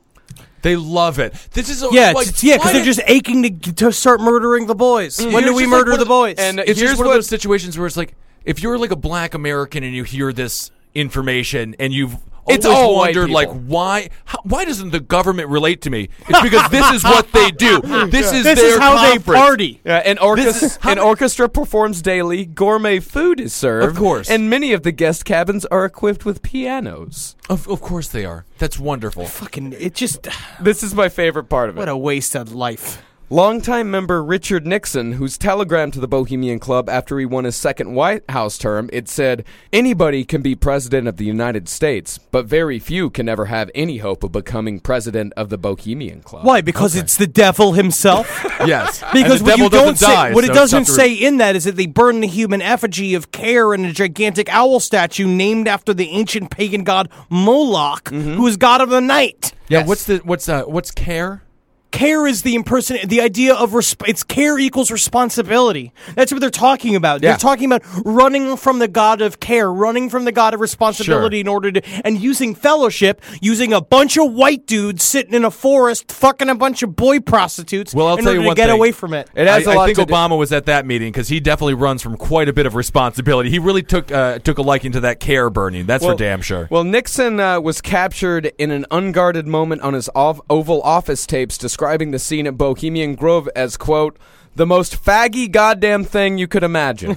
They love it. This is Yeah, like, because they're just aching to start murdering the boys. When do Here's we just like murder one the of- boys? and It's here's just one what- of those situations where it's like, if you're like a black American and you hear this information and you've It's always all white wondered, like, people. why doesn't the government relate to me? It's because this is what they do. This is this their is how conference. they party. Yeah, an orchestra performs daily, gourmet food is served. Of course. And many of the guest cabins are equipped with pianos. Of course they are. That's wonderful. Fucking, it just, This is my favorite part of it. what a waste of life. Longtime member Richard Nixon, whose telegram to the Bohemian Club after he won his second White House term, it said, anybody can be president of the United States, but very few can ever have any hope of becoming president of the Bohemian Club. Why? Because it's the devil himself? Yes. Because And the what devil you don't doesn't say, die, what so it doesn't it's tough to say in that is that they burn the human effigy of Care in a gigantic owl statue named after the ancient pagan god Moloch, who is god of the night. Yeah, what's care? Care is the the idea of it's care equals responsibility. That's what they're talking about. Yeah. They're talking about running from the god of care, running from the god of responsibility in order to, and using fellowship, using a bunch of white dudes sitting in a forest, fucking a bunch of boy prostitutes Well, I'll in tell order you one to get thing. away from it. It has a I lot think to do- Obama was at that meeting because he definitely runs from quite a bit of responsibility. He really took a liking to that care burning. That's for damn sure. Well, Nixon was captured in an unguarded moment on his Oval Office tapes describing the scene at Bohemian Grove as, quote, the most faggy goddamn thing you could imagine.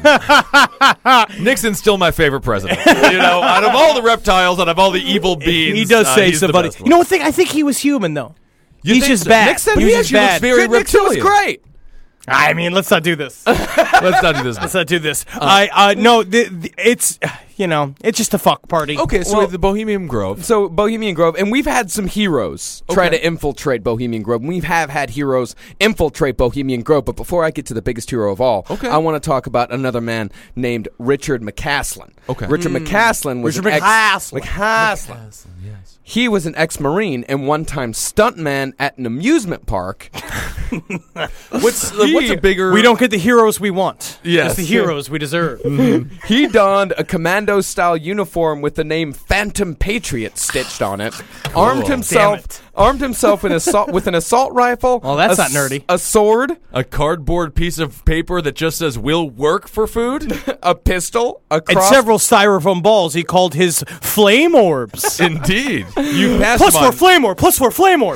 Nixon's still my favorite president. Out of all the reptiles, out of all the evil beings, He does say he's the somebody. best You one. know what thing? I think he was human though. You He's think just so? bad. Nixon, He he was just actually looks bad. very Nixon was reptilian. great. I mean, let's not do this. Let's not do this. Let's not do this. No, it's it's just a fuck party. Okay, so Well- the Bohemian Grove. So Bohemian Grove, and we've had some heroes try to infiltrate Bohemian Grove. We have had heroes infiltrate Bohemian Grove, but before I get to the biggest hero of all, Okay. I want to talk about another man named Richard McCaslin. Okay. Richard McCaslin was Richard an McCaslin. Yes. He was an ex-Marine and one-time stuntman at an amusement park. What's a bigger? We don't get the heroes we want. Yes. It's the heroes we deserve. He donned a commando-style uniform with the name Phantom Patriot stitched on it, armed himself armed himself with an assault rifle. Well, that's not nerdy. A sword, A cardboard piece of paper that just says "will work" for food. a pistol, a And cross. several styrofoam balls he called his flame orbs. Indeed, you passed Plus him 4 on. flame orb, plus 4 flame orb.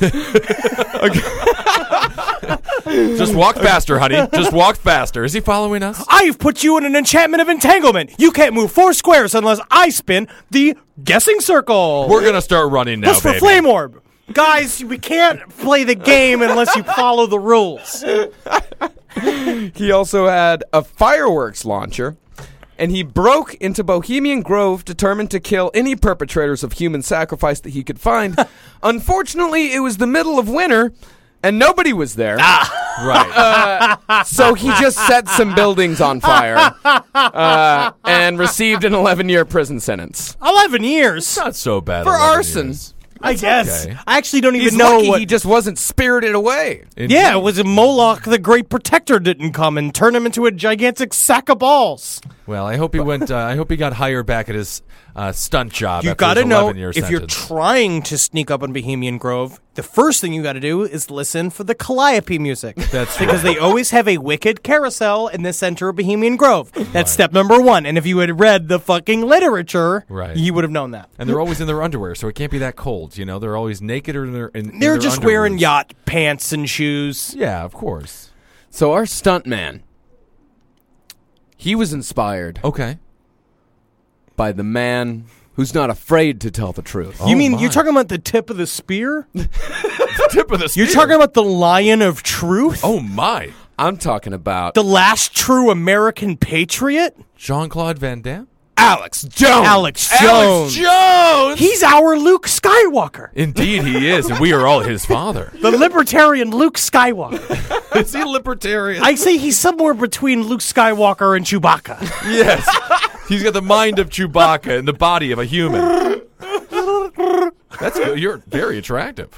Just walk faster, honey. Just walk faster. Is he following us? I've put you in an enchantment of entanglement. You can't move 4 squares unless I spin the guessing circle. We're gonna start running now, Plus for baby. flame orb. Guys, we can't play the game unless you follow the rules. He also had a fireworks launcher, and he broke into Bohemian Grove determined to kill any perpetrators of human sacrifice that he could find. Unfortunately, it was the middle of winter, and nobody was there. Right. So he just set some buildings on fire and received an 11-year prison sentence. 11 years. Not so bad. For 11 arson. years. I guess. okay. I actually don't even He's know lucky what. he just wasn't spirited away. Yeah, it was a Moloch the Great Protector didn't come and turn him into a gigantic sack of balls. Well, I hope he went. I hope he got hired back at his stunt job. You after got to his know 11-year if you're sentence. trying to sneak up on Bohemian Grove, the first thing you got to do is listen for the Calliope music. That's because right. they always have a wicked carousel in the center of Bohemian Grove. That's step number 1. And if you had read the fucking literature, Right. you would have known that. And they're always in their underwear, so it can't be that cold. You know, they're always naked or in their. In They're their just wearing underoos. yacht pants and shoes. Yeah, of course. So our stuntman, he was inspired Okay. by the man who's not afraid to tell the truth. You mean my. you're talking about the tip of the spear? Tip of the spear. You're talking about the Lion of Truth? Oh my, I'm talking about The last true American patriot? Jean-Claude Van Damme. Alex Jones. Alex Jones. Alex Jones. He's our Luke Skywalker. Indeed, he is, and we are all his father. The libertarian Luke Skywalker. Is he libertarian? I say he's somewhere between Luke Skywalker and Chewbacca. Yes. He's got the mind of Chewbacca and the body of a human. That's good. You're very attractive.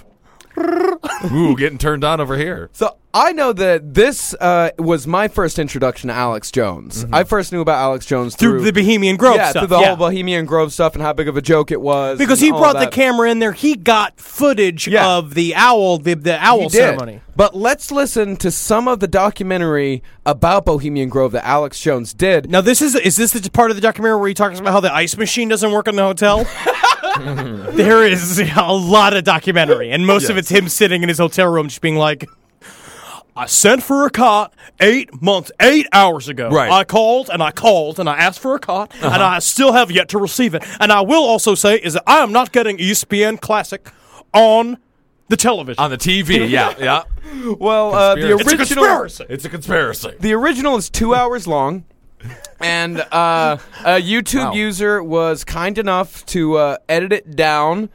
Ooh, getting turned on over here. So I know that this was my first introduction to Alex Jones. I first knew about Alex Jones Through the Bohemian Grove yeah, stuff. through the whole Bohemian Grove stuff and how big of a joke it was. Because and he all brought the that. camera in there. He got footage Yeah. of the owl, the owl He did. ceremony. But let's listen to some of the documentary about Bohemian Grove that Alex Jones did. Now, is this the part of the documentary where he talks about how the ice machine doesn't work in the hotel? There is a lot of documentary, and most of it's him sitting in his hotel room just being like, I sent for a cot 8 hours ago. Right. I called and I asked for a cot, and I still have yet to receive it. And I will also say is that I am not getting ESPN Classic on the television. On the TV, yeah. Well, the Conspiracy. original It's a conspiracy. the original is 2 hours long. And a YouTube Wow. user was kind enough to edit it down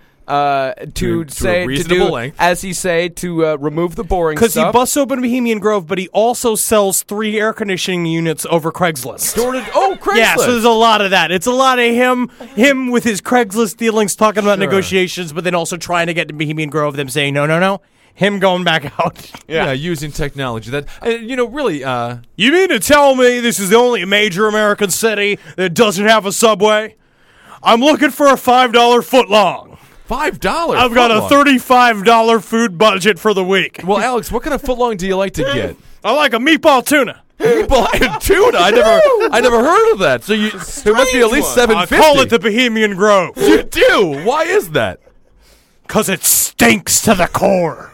to a reasonable do, length. as he say, to remove the boring Because he stuff. busts open Bohemian Grove, but he also sells 3 air conditioning units over Craigslist. Craigslist. Yeah, so there's a lot of that. It's a lot of him with his Craigslist dealings, talking about Sure. negotiations, but then also trying to get to Bohemian Grove, them saying, no. Him going back out. yeah, using technology that really. You mean to tell me this is the only major American city that doesn't have a subway? I'm looking for a $5 footlong. $5. I've got a footlong. $35 food budget for the week. Well, Alex, what kind of footlong do you like to get? I like a meatball tuna. Meatball and tuna. I never heard of that. So it must be at least I $7.50. call it the Bohemian Grove. You do. Why is that? Because it stinks to the core.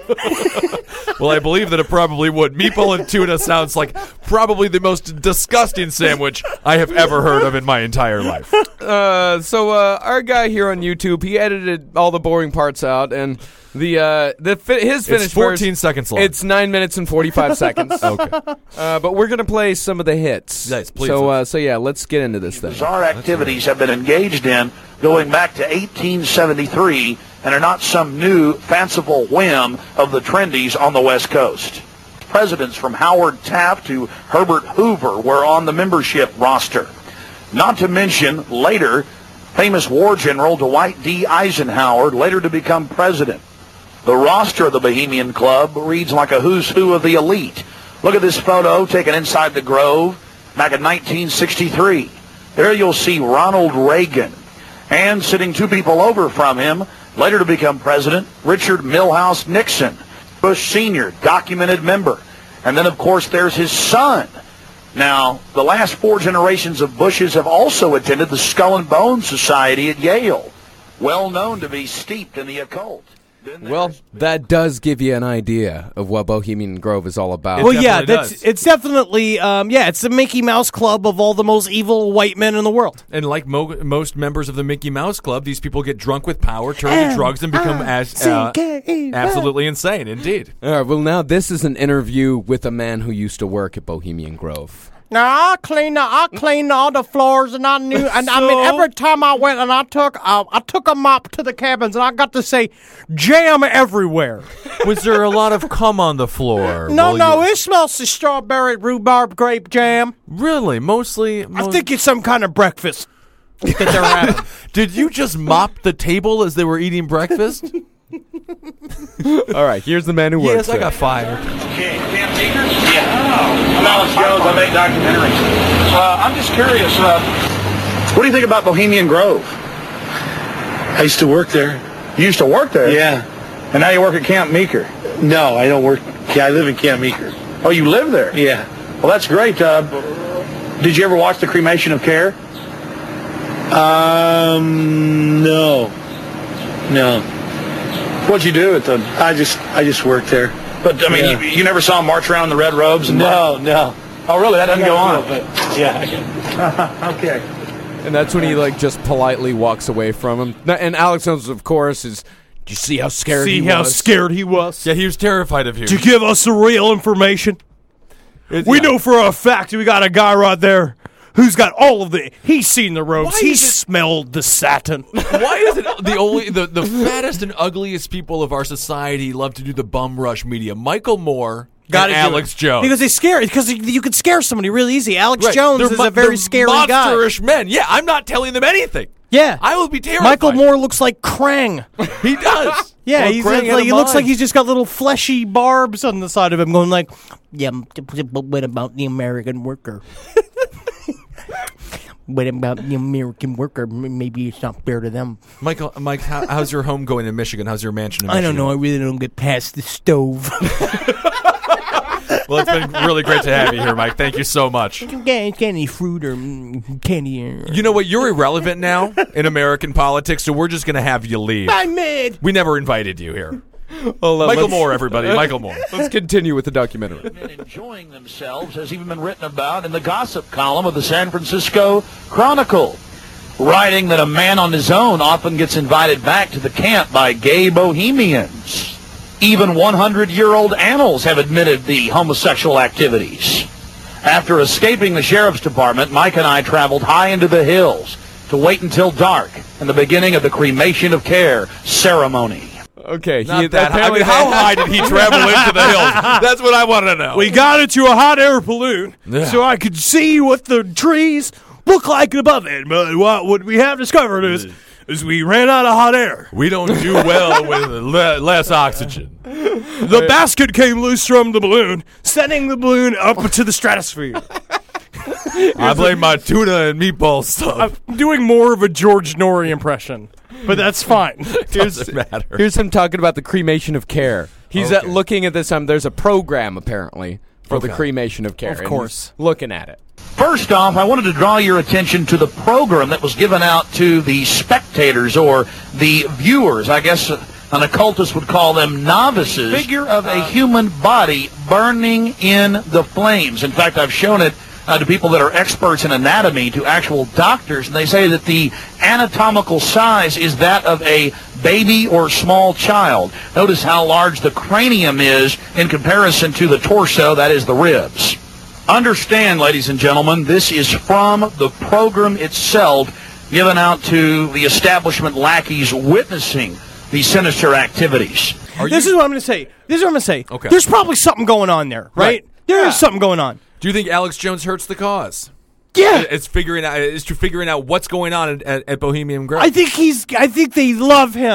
Well, I believe that it probably would. Meatball and tuna sounds like probably the most disgusting sandwich I have ever heard of in my entire life. So our guy here on YouTube, he edited all the boring parts out, and his finished It's 14 version, seconds long. It's 9 minutes and 45 seconds. Okay. But we're gonna play some of the hits. Yes, please. So yeah, let's get into this thing. Bizarre activities have been engaged in going back to 1873 and are not some new fanciful whim of the trendies on the West Coast. Presidents from Howard Taft to Herbert Hoover were on the membership roster. Not to mention, later, famous war general Dwight D. Eisenhower, later to become president. The roster of the Bohemian Club reads like a who's who of the elite. Look at this photo taken inside the Grove back in 1963. There you'll see Ronald Reagan. And sitting 2 people over from him, Later to become president, Richard Milhouse Nixon, Bush Sr., documented member. And then, of course, there's his son. Now, the last 4 generations of Bushes have also attended the Skull and Bones Society at Yale, well known to be steeped in the occult. Well, that does give you an idea of what Bohemian Grove is all about. Well, yeah, does. it's definitely, it's the Mickey Mouse Club of all the most evil white men in the world. And like most members of the Mickey Mouse Club, these people get drunk with power, turn to drugs, and become absolutely insane, indeed. All right, well, now this is an interview with a man who used to work at Bohemian Grove. Now I cleaned all the floors, and I knew, and I mean, every time I went and I took a mop to the cabins, and I got to say, jam everywhere. Was there a lot of cum on the floor? No, it smells of strawberry rhubarb grape jam. Really? Mostly? I think it's some kind of breakfast that they're having. Did you just mop the table as they were eating breakfast? All right, here's the man who works Yes, I got fired. Okay, Cam Tinker? Yeah. I'm Alex Jones. I make documentaries. I'm just curious, what do you think about Bohemian Grove? I used to work there. You used to work there? Yeah. And now you work at Camp Meeker? No, I don't work. I live in Camp Meeker. Oh, you live there? Yeah. Well, that's great. Did you ever watch The Cremation of Care? No. What'd you do at the... I just worked there. But, I mean, Yeah. you never saw him march around in the red robes? And No. Oh, really? That doesn't go on? But yeah. Okay. And that's when he just politely walks away from him. And Alex Jones, of course, is. Do you see how scared he was? See how scared he was? Yeah, he was terrified of you. To give us the real information. We know for a fact we got a guy right there who's got all of the... He's seen the robes. He smelled the satin. Why is it the fattest and ugliest people of our society love to do the bum rush media? Michael Moore and Alex Jones. Because they scare. Because you could scare somebody really easy. Alex Right. Jones They're is a very scary guy. Monsterish men. Yeah, I'm not telling them anything. Yeah. I will be terrified. Michael Moore looks like Krang. He does. Yeah, Well, he's Krang had he a looks like mind. he's just got little fleshy barbs on the side of him going like, yeah, but what about the American worker? What about the American worker? Maybe it's not fair to them. Mike, how's your home going in Michigan? How's your mansion in I Michigan? don't know. I really don't get past the stove. Well, it's been really great to have you here, Mike. Thank you so much. Candy fruit or candy. You know what? You're irrelevant now in American politics, so we're just going to have you leave. I'm mad. We never invited you here. Well, Michael Moore, everybody. Michael Moore. Let's continue with the documentary. Men enjoying themselves has even been written about in the gossip column of the San Francisco Chronicle, writing that a man on his own often gets invited back to the camp by gay bohemians. Even 100-year-old annals have admitted the homosexual activities. After escaping the sheriff's department, Mike and I traveled high into the hills to wait until dark and the beginning of the cremation of care ceremony. Okay. Not that high. I mean, how high did he travel into the hills? That's what I want to know. We got into a hot air balloon so I could see what the trees look like above it. But what we have discovered is we ran out of hot air. We don't do well with less oxygen. The basket came loose from the balloon, sending the balloon up to the stratosphere. I blame my tuna and meatball stuff. I'm doing more of a George Norrie impression, but that's fine. Doesn't matter. Here's him talking about the cremation of care. He's looking at this. There's a program apparently for the cremation of care. Of and course. he's looking at it. First off, I wanted to draw your attention to the program that was given out to the spectators or the viewers. I guess an occultist would call them novices. Figure of a human body burning in the flames. In fact, I've shown it to people that are experts in anatomy, to actual doctors, and they say that the anatomical size is that of a baby or small child. Notice how large the cranium is in comparison to the torso, that is the ribs. Understand, ladies and gentlemen, this is from the program itself given out to the establishment lackeys witnessing these sinister activities. This is what I'm going to say. Okay. There's probably something going on there, right? There is something going on. Do you think Alex Jones hurts the cause? Yeah. It's figuring out what's going on at Bohemian Grove. I think they love him.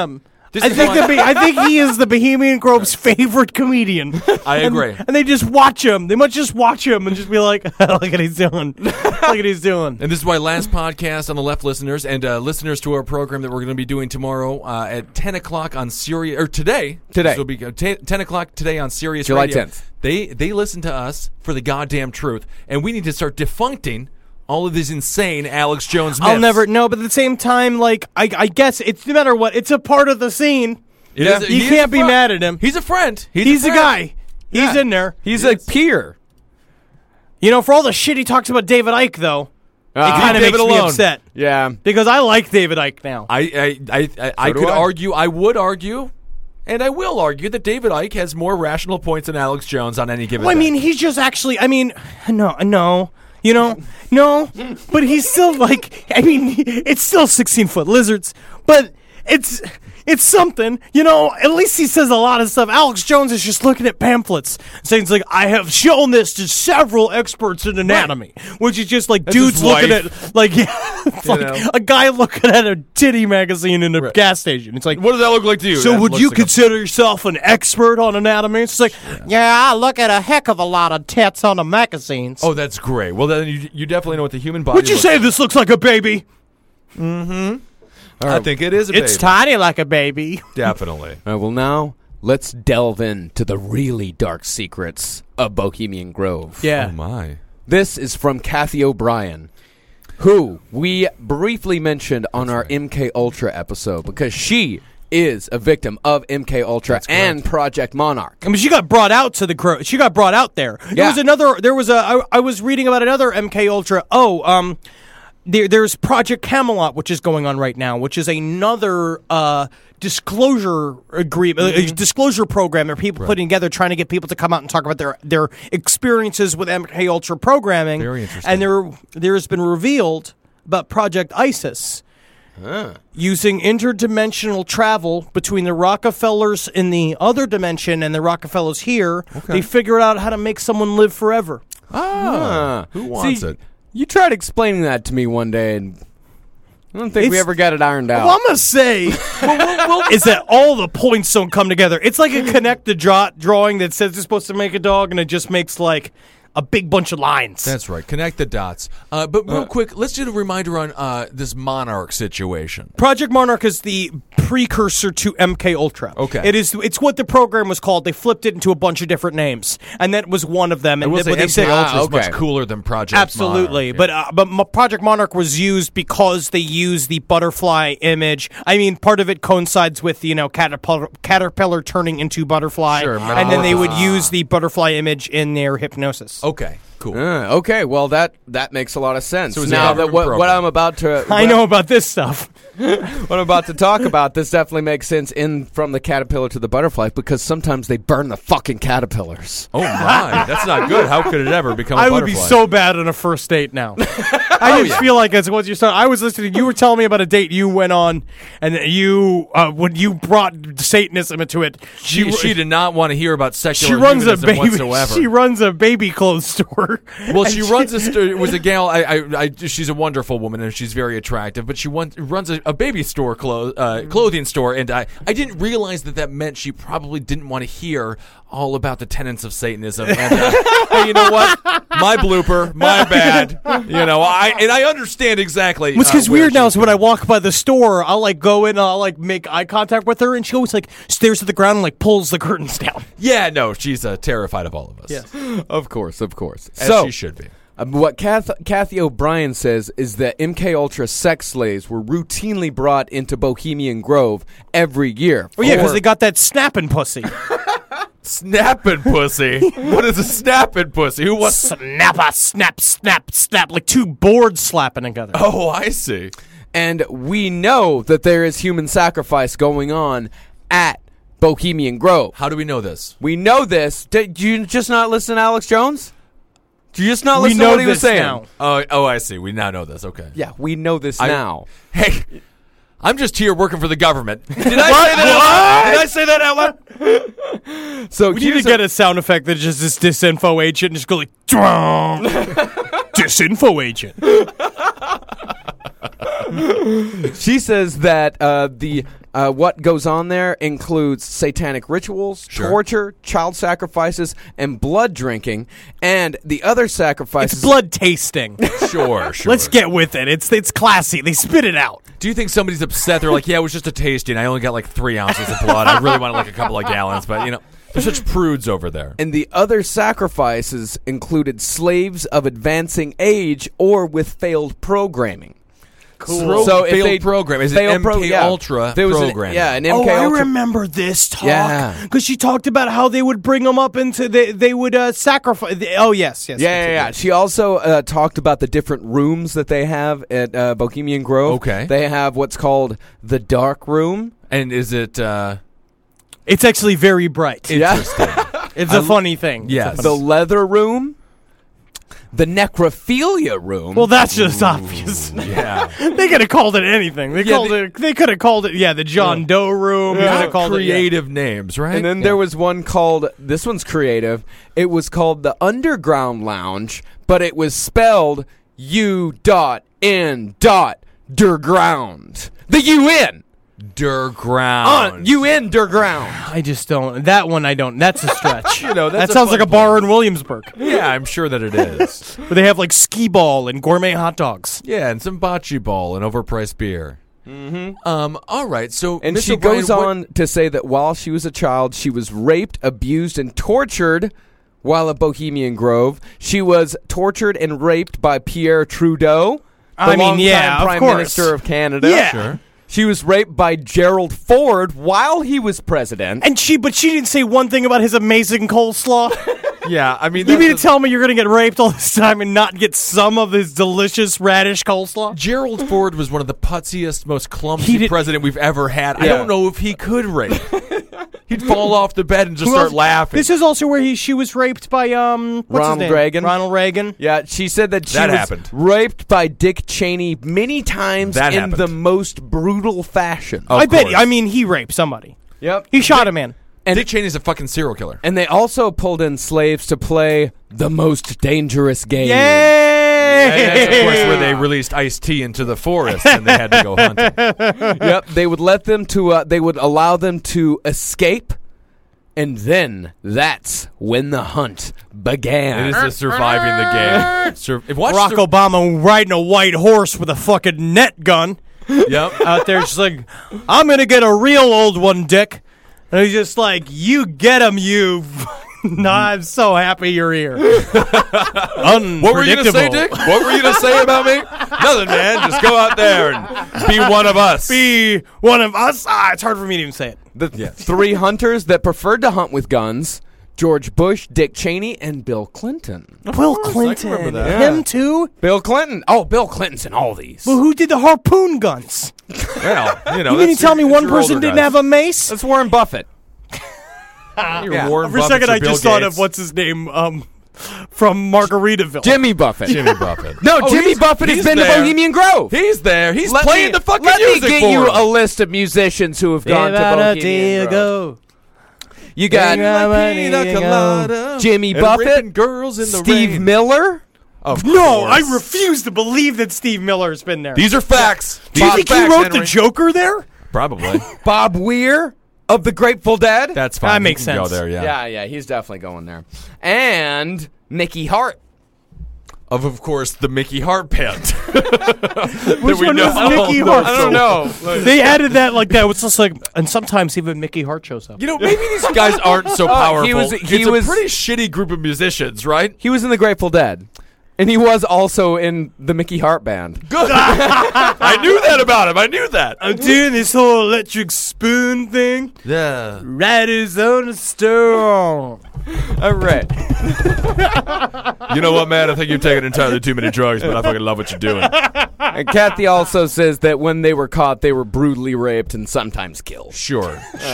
This I is think why- I think he is the Bohemian Grove's favorite comedian. I agree. And they just watch him. They must just watch him and just be like, look at what he's doing. Look what he's doing. And this is why last podcast on the left listeners and listeners to our program that we're going to be doing tomorrow at 10 o'clock on Sirius, or today. Today. This will be 10 o'clock today on Sirius July Radio. 10th. They listen to us for the goddamn truth. And we need to start defuncting all of these insane Alex Jones myths. I'll never know, but at the same time, like, I guess it's no matter what, it's a part of the scene. It Yeah. is- You he is can't a be friend. mad at him. He's a friend. He's a friend. guy. He's Yeah. in there. He's a peer. You know, for all the shit he talks about David Icke, though, it kind of leave makes David me alone. upset. Yeah. Because I like David Icke now. I So do could I. argue, I would argue, and I will argue that David Icke has more rational points than Alex Jones on any given Well, I day. mean, he's just actually, no. You know, no, but he's still like, it's still 16-foot lizards, but it's something, you know, at least he says a lot of stuff. Alex Jones is just looking at pamphlets saying, it's like, I have shown this to several experts in anatomy, which is just like dudes his looking wife. at, like, it's like know? a guy looking at a titty magazine in a gas station. It's like, what does that look like to you? so That would looks you like a- consider yourself an expert on anatomy? It's like, yeah, I look at a heck of a lot of tits on the magazines. Oh, that's great. Well, then you definitely know what the human body Would you looks say this looks like a baby? I think it is a It's baby. tiny like a baby. Definitely. All right, well, now let's delve into the really dark secrets of Bohemian Grove. Oh, my. This is from Kathy O'Brien, who we briefly mentioned on our MK Ultra episode because she is a victim of MK Ultra and Project Monarch. I mean, she got brought out to the she got brought out there. Yeah. I was reading about another MK Ultra. There's Project Camelot, which is going on right now, which is another disclosure agreement, a disclosure program that people putting together, trying to get people to come out and talk about their experiences with MK Ultra programming. Very interesting. And there has been revealed about Project ISIS. Using interdimensional travel between the Rockefellers in the other dimension and the Rockefellers here, they figured out how to make someone live forever. Who wants it? You tried explaining that to me one day, and I don't think we It's- ever got it ironed out. Well, I'm going to say is that all the points don't come together. It's like a connect the drawing that says it's supposed to make a dog, and it just makes like a big bunch of lines. That's right. Connect the dots. But real quick, let's do a reminder on this Monarch situation. Project Monarch is the precursor to MK Ultra. Okay. It's what the program was called. They flipped it into a bunch of different names, and that was one of them. I And will say they MK said, Ultra is okay. much cooler than Project absolutely, Monarch. but Project Monarch was used because they used the butterfly image. I mean, part of it coincides with caterpillar turning into butterfly, Sure, and then they would use the butterfly image in their hypnosis. Okay, cool. Okay, well that makes a lot of sense. So it's a now that government what program. I'm about to I know about this stuff. what I'm about to talk about, this definitely makes sense in from the caterpillar to the butterfly because sometimes they burn the fucking caterpillars. Oh, my. That's not good. How could it ever become a I butterfly? would be so bad on a first date now. I just feel like it's once you start. I was listening. You were telling me about a date you went on, and you when you brought Satanism into it. She did not want to hear about She secular runs a humanism baby. whatsoever. She runs a baby clothes store. Well, And she runs a store. It was a gal. She's a wonderful woman and she's very attractive. But she runs a baby store, clothing store, and I didn't realize that meant she probably didn't want to hear all about the tenets of Satanism. And hey, you know what? My blooper, my bad. I understand exactly. What's where weird she now was is when I going. walk by the store, I'll like go in, and I'll like make eye contact with her, and she always like stares at the ground and like pulls the curtains down. Yeah, no, she's terrified of all of us. Yes. Of course. As So she should be. What Kathy O'Brien says is that MK Ultra sex slaves were routinely brought into Bohemian Grove every year. Oh yeah, because they got that snapping pussy. Snapping pussy. What is a snapping pussy? Who wants? Snap, snap, like two boards slapping together. Oh, I see. And we know that there is human sacrifice going on at Bohemian Grove. How do we know this? We know this. Did you just not listen to Alex Jones? Did you just not We listen to know what he was this saying? now. Oh, I see. We now know this. Okay. Yeah, we know this now. Hey, I'm just here working for the government. Did I say that out loud? Did I say that out loud? So We need to get a sound effect that's just this disinfo agent and just go like, "Drong." Disinfo agent. She says that the What goes on there includes satanic rituals, torture, child sacrifices, and blood drinking. And the other sacrifices... It's blood tasting. Sure. Let's get with it. It's classy. They spit it out. Do you think somebody's upset? They're like, yeah, it was just a tasting. I only got like 3 ounces of blood. I really wanted like a couple of gallons, but they're such prudes over there. And the other sacrifices included slaves of advancing age or with failed programming. Cool. So if failed they program. Is it MK Ultra there was program? an MK I Ultra. remember this talk. Yeah. Because she talked about how they would bring them up into they would sacrifice. Oh yes. Yeah. She also talked about the different rooms that they have at Bohemian Grove. Okay. They have what's called the dark room. And is it... It's actually very bright. Interesting. It's a funny thing. Yes. The leather room. The necrophilia room. Well, that's just obvious. Yeah. They could have called it anything. They could have called it. Yeah, the John Doe room. They could have called creative names, right? And then there was one called, this one's creative, it was called the Underground Lounge, but it was spelled U.N.derground. The UN. Derground. UN Derground. I just don't. That one I don't. That's a stretch. That's that a sounds fun like a bar in Williamsburg Yeah, I'm sure that it is. where they have like skee ball and gourmet hot dogs. Yeah, and some bocce ball and overpriced beer. Mm-hmm. All right, so And Ms. she O'Brien, goes on to say that while she was a child, she was raped, abused, and tortured while at Bohemian Grove. She was tortured and raped by Pierre Trudeau, the longtime Prime Minister of Canada. Yeah. Sure. She was raped by Gerald Ford while he was president. But she didn't say one thing about his amazing coleslaw. Yeah, I mean, You mean to tell me you're going to get raped all this time and not get some of his delicious radish coleslaw? Gerald Ford was one of the putziest, most clumsy president we've ever had. I don't know if he could rape. He'd fall off the bed and just start laughing. This is also where she was raped by what's his Ronald name? Reagan. Ronald Reagan. Yeah, she said that she That was happened. raped by Dick Cheney many times That in happened. the most brutal fashion. I bet. course. I mean, he raped somebody. Yep. He shot a man. And Dick Cheney's a fucking serial killer. And they also pulled in slaves to play the most dangerous game. Yay! And that's, of course, where they released Ice-T into the forest and they had to go hunting. Yep. They would let them to. They would allow them to escape, and then that's when the hunt began. It is the surviving the game. Barack Obama riding a white horse with a fucking net gun Yep. out there, just like, I'm gonna get a real old one, Dick. And he's just like, you get him, you. No, I'm so happy you're here. What were you going to say, Dick? What were you going to say about me? Nothing, man. Just go out there and be one of us. Be one of us. It's hard for me to even say it. The three hunters that preferred to hunt with guns: George Bush, Dick Cheney, and Bill Clinton. Bill Clinton. remember that. Him too? Bill Clinton. Oh, Bill Clinton's in all these. Well, who did the harpoon guns? Well, You mean to tell me one person didn't have a mace? That's Warren Buffett. Warren For a Buffett's second, or I Bill just thought Gates. of what's his name from Margaritaville. Jimmy Buffett. Jimmy Buffett. No, Jimmy Buffett has he's been there. to Bohemian Grove. He's there. He's Let playing me- the fucking let music me get for you him. a list of musicians who have gone to Bohemian Grove. You got Jimmy And Buffett, raping girls in the Steve rain. Miller. Of No, I course. refuse to believe that Steve Miller's been there. These are facts. Do you These think are he facts, wrote Henry. the Joker there? Probably. Bob Weir of the Grateful Dead. That's fine. That You makes can Go sense. there, yeah. yeah, he's definitely going there. And Mickey Hart. Of course, the Mickey Hart band. Which one was Mickey Hart? I don't know. They added that like that. It's just like, and sometimes even Mickey Hart shows up. You know, maybe these guys aren't so powerful. he was it's a pretty shitty group of musicians, right? He was in the Grateful Dead. And he was also in the Mickey Hart band. Good. I knew that about him. I knew that. I'm doing this whole electric spoon thing. Yeah. Riders on a stone. All right. You know what, man? I think you've taken entirely too many drugs, but I fucking love what you're doing. And Kathy also says that when they were caught, they were brutally raped and sometimes killed. Sure.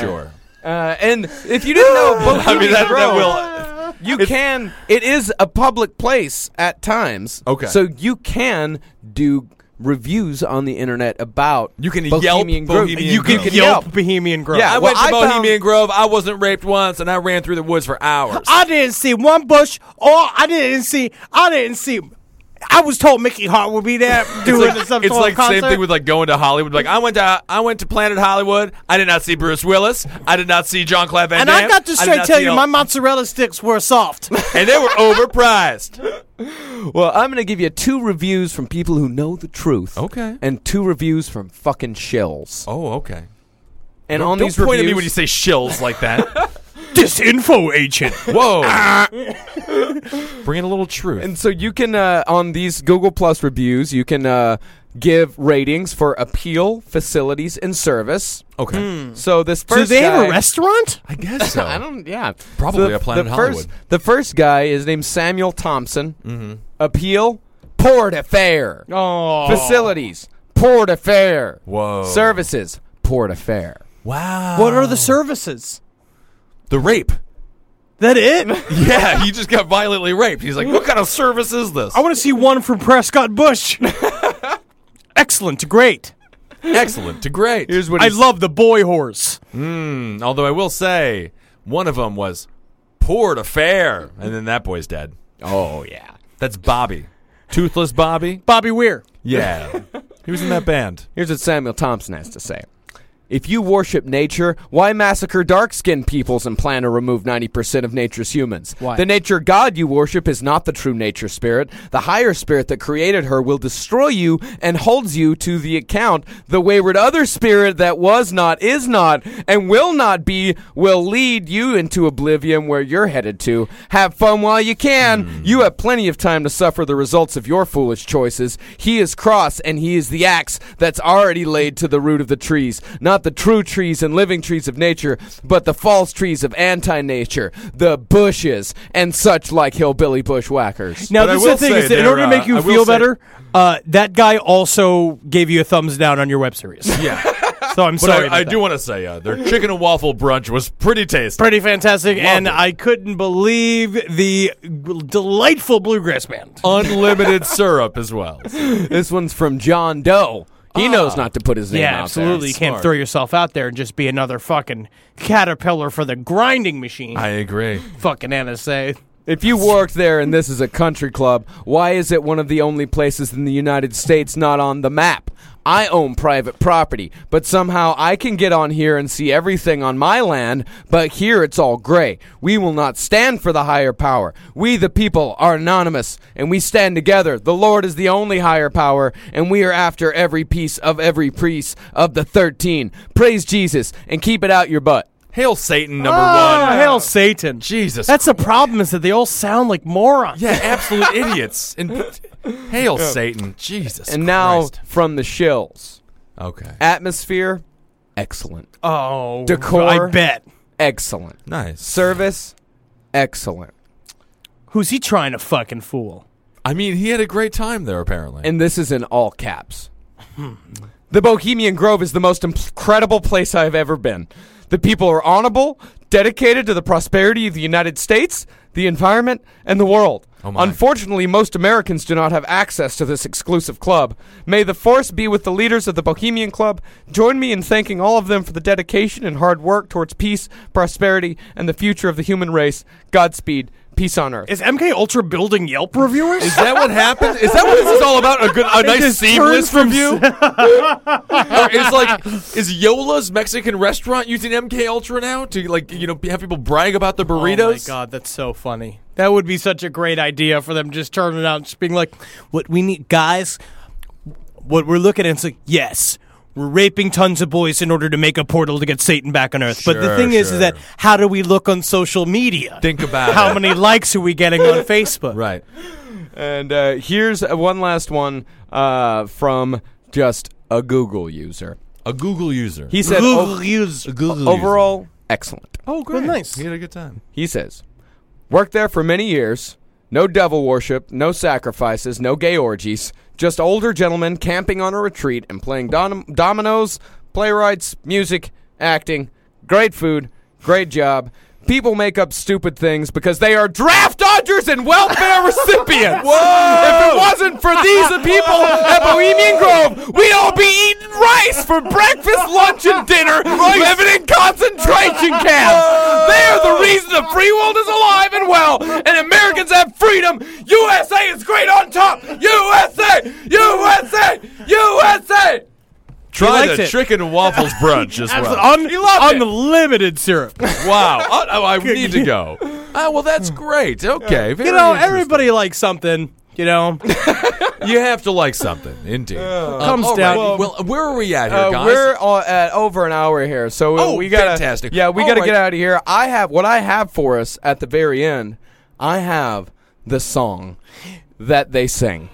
And if you didn't know, I mean, that Grove, will. you can. It is a public place at times. Okay. So you can do reviews on the internet about. You can Bohemian Yelp Grove. Bohemian You can Grove. Yelp Bohemian Grove. Yeah. I well, went to I found- Bohemian Grove. I wasn't raped once, and I ran through the woods for hours. I didn't see one bush, or I didn't see I was told Mickey Hart would be there doing some It's sort like of concert. same thing with like going to Hollywood. Like I went to Planet Hollywood. I did not see Bruce Willis. I did not see Jean-Claude Van and Damme. I got to did straight not tell see you, my mozzarella sticks were soft. and they were overpriced. Well, I'm going to give you 2 reviews from people who know the truth. Okay. And 2 reviews from fucking shills. Oh, okay. And Don't on these point reviews, at me when you say shills like that. Disinfo agent. Whoa. Bring in a little truth. and so you can on these Google Plus reviews, you can give ratings for appeal, facilities, and service. Okay. So this Do first they guy, have a restaurant? I guess so. I don't. Yeah, Probably a Planet Hollywood. The first guy is named Samuel Thompson. Mm-hmm. Appeal, Port Affair. Oh. Facilities, Port Affair. Whoa. Services, Port Affair. Wow. What are the services? The rape. That it? Yeah, he just got violently raped. He's like, what kind of service is this? I want to see one from Prescott Bush. Excellent to great. Excellent to great. Here's what I love the boy horse. Although I will say, one of them was Port Affair, and then that boy's dead. Oh yeah. That's Bobby. Toothless Bobby? Bobby Weir. Yeah. He was in that band. Here's what Samuel Thompson has to say. If you worship nature, why massacre dark-skinned peoples and plan to remove 90% of nature's humans? Why? The nature God you worship is not the true nature spirit. The higher spirit that created her will destroy you and holds you to the account. The wayward other spirit that was not, is not, and will not be will lead you into oblivion where you're headed to. Have fun while you can. You have plenty of time to suffer the results of your foolish choices. He is cross, and he is the axe that's already laid to the root of the trees. Not the true trees and living trees of nature, but the false trees of anti-nature, the bushes, and such like hillbilly bushwhackers. Now, But I this is the will thing, say is that in order to there, make you I will feel say- better, that guy also gave you a thumbs down on your web series. Yeah. So I'm But sorry. I about do that. want to say, their chicken and waffle brunch was pretty tasty. Pretty fantastic, and it. I couldn't believe the delightful bluegrass band. Unlimited syrup as well. This one's from John Doe. He knows not to put his name Yeah, out absolutely. You there. can't Smart. throw yourself out there and just be another fucking caterpillar for the grinding machine. I agree. Fucking NSA. If you worked there and this is a country club, why is it one of the only places in the United States not on the map? I own private property, but somehow I can get on here and see everything on my land, but here it's all gray. We will not stand for the higher power. We, the people, are anonymous, and we stand together. The Lord is the only higher power, and we are after every piece of every priest of the 13. Praise Jesus, and keep it out your butt. Hail Satan, number Oh, one. hail Satan. Jesus. That's the problem, is that they all sound like morons. Yeah, absolute idiots. And hail Satan. Jesus And now Christ. from the shills. Okay. Atmosphere, excellent. Oh, Decor. I bet. Excellent. Nice. Service, excellent. Who's he trying to fucking fool? I mean, he had a great time there, apparently. And this is in all caps. The Bohemian Grove is the most incredible place I have ever been. The people are honorable, dedicated to the prosperity of the United States, the environment, and the world. Oh my. Unfortunately, most Americans do not have access to this exclusive club. May the force be with the leaders of the Bohemian Club. Join me in thanking all of them for the dedication and hard work towards peace, prosperity, and the future of the human race. Godspeed. Peace on earth. Is MK Ultra building Yelp reviewers? Is that what happened? Is that what this is all about? A nice just seamless turns from review? Or is Yola's Mexican restaurant using MK Ultra now to have people brag about the burritos? Oh my god, that's so funny. That would be such a great idea for them just turning out and just being like, what we need, guys, what we're looking at, it's like, yes, we're raping tons of boys in order to make a portal to get Satan back on Earth. But the Sure, thing is sure. that how do we look on social media? Think about How it. many likes are we getting on Facebook? Right. And here's one last one from just a Google user. A Google user. He said, Google use. overall, excellent. Oh, great. Well, nice. He had a good time. He says, worked there for many years. No devil worship, no sacrifices, no gay orgies. Just older gentlemen camping on a retreat and playing dominoes, playwrights, music, acting. Great food, great job. People make up stupid things because they are draft dodgers and welfare recipients. Whoa! If it wasn't for these people at Bohemian Grove, we'd all be eating rice for breakfast, lunch, and dinner, living in concentration camps. They are the reason the free world is alive and well, and Americans have freedom. USA is great on top. USA! USA! USA! Try liked the it. chicken and waffles brunch as well. Unlimited syrup. Wow. Oh, I need to go. Well, that's great. Okay. Very interesting. Everybody likes something. You have to like something, indeed. Comes all down. right. Well, where are we at here, guys? We're at over an hour here, so we gotta. fantastic. Yeah, we All gotta right. get out of here. I have for us at the very end. I have the song that they sing.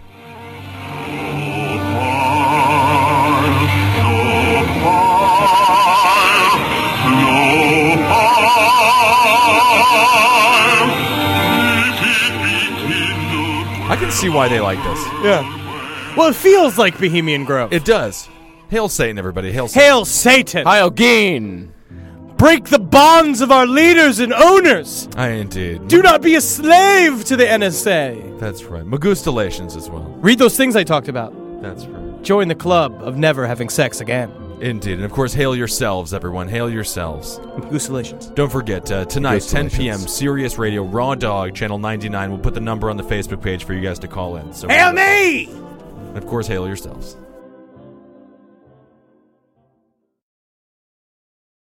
I can see why they like this. Yeah. Well, it feels like Bohemian Grove. It does. Hail Satan, everybody. Hail Satan. Hail Satan! Heil Geen. Break the bonds of our leaders and owners. Indeed. Do not be a slave to the NSA. That's right. Magustalations as well. Read those things I talked about. That's right. Join the club of never having sex again. Indeed. And, of course, hail yourselves, everyone. Hail yourselves. Congratulations. Don't forget, tonight, 10 p.m., Sirius Radio, Raw Dog, Channel 99. We'll put the number on the Facebook page for you guys to call in. So Hail me! And, of course, hail yourselves.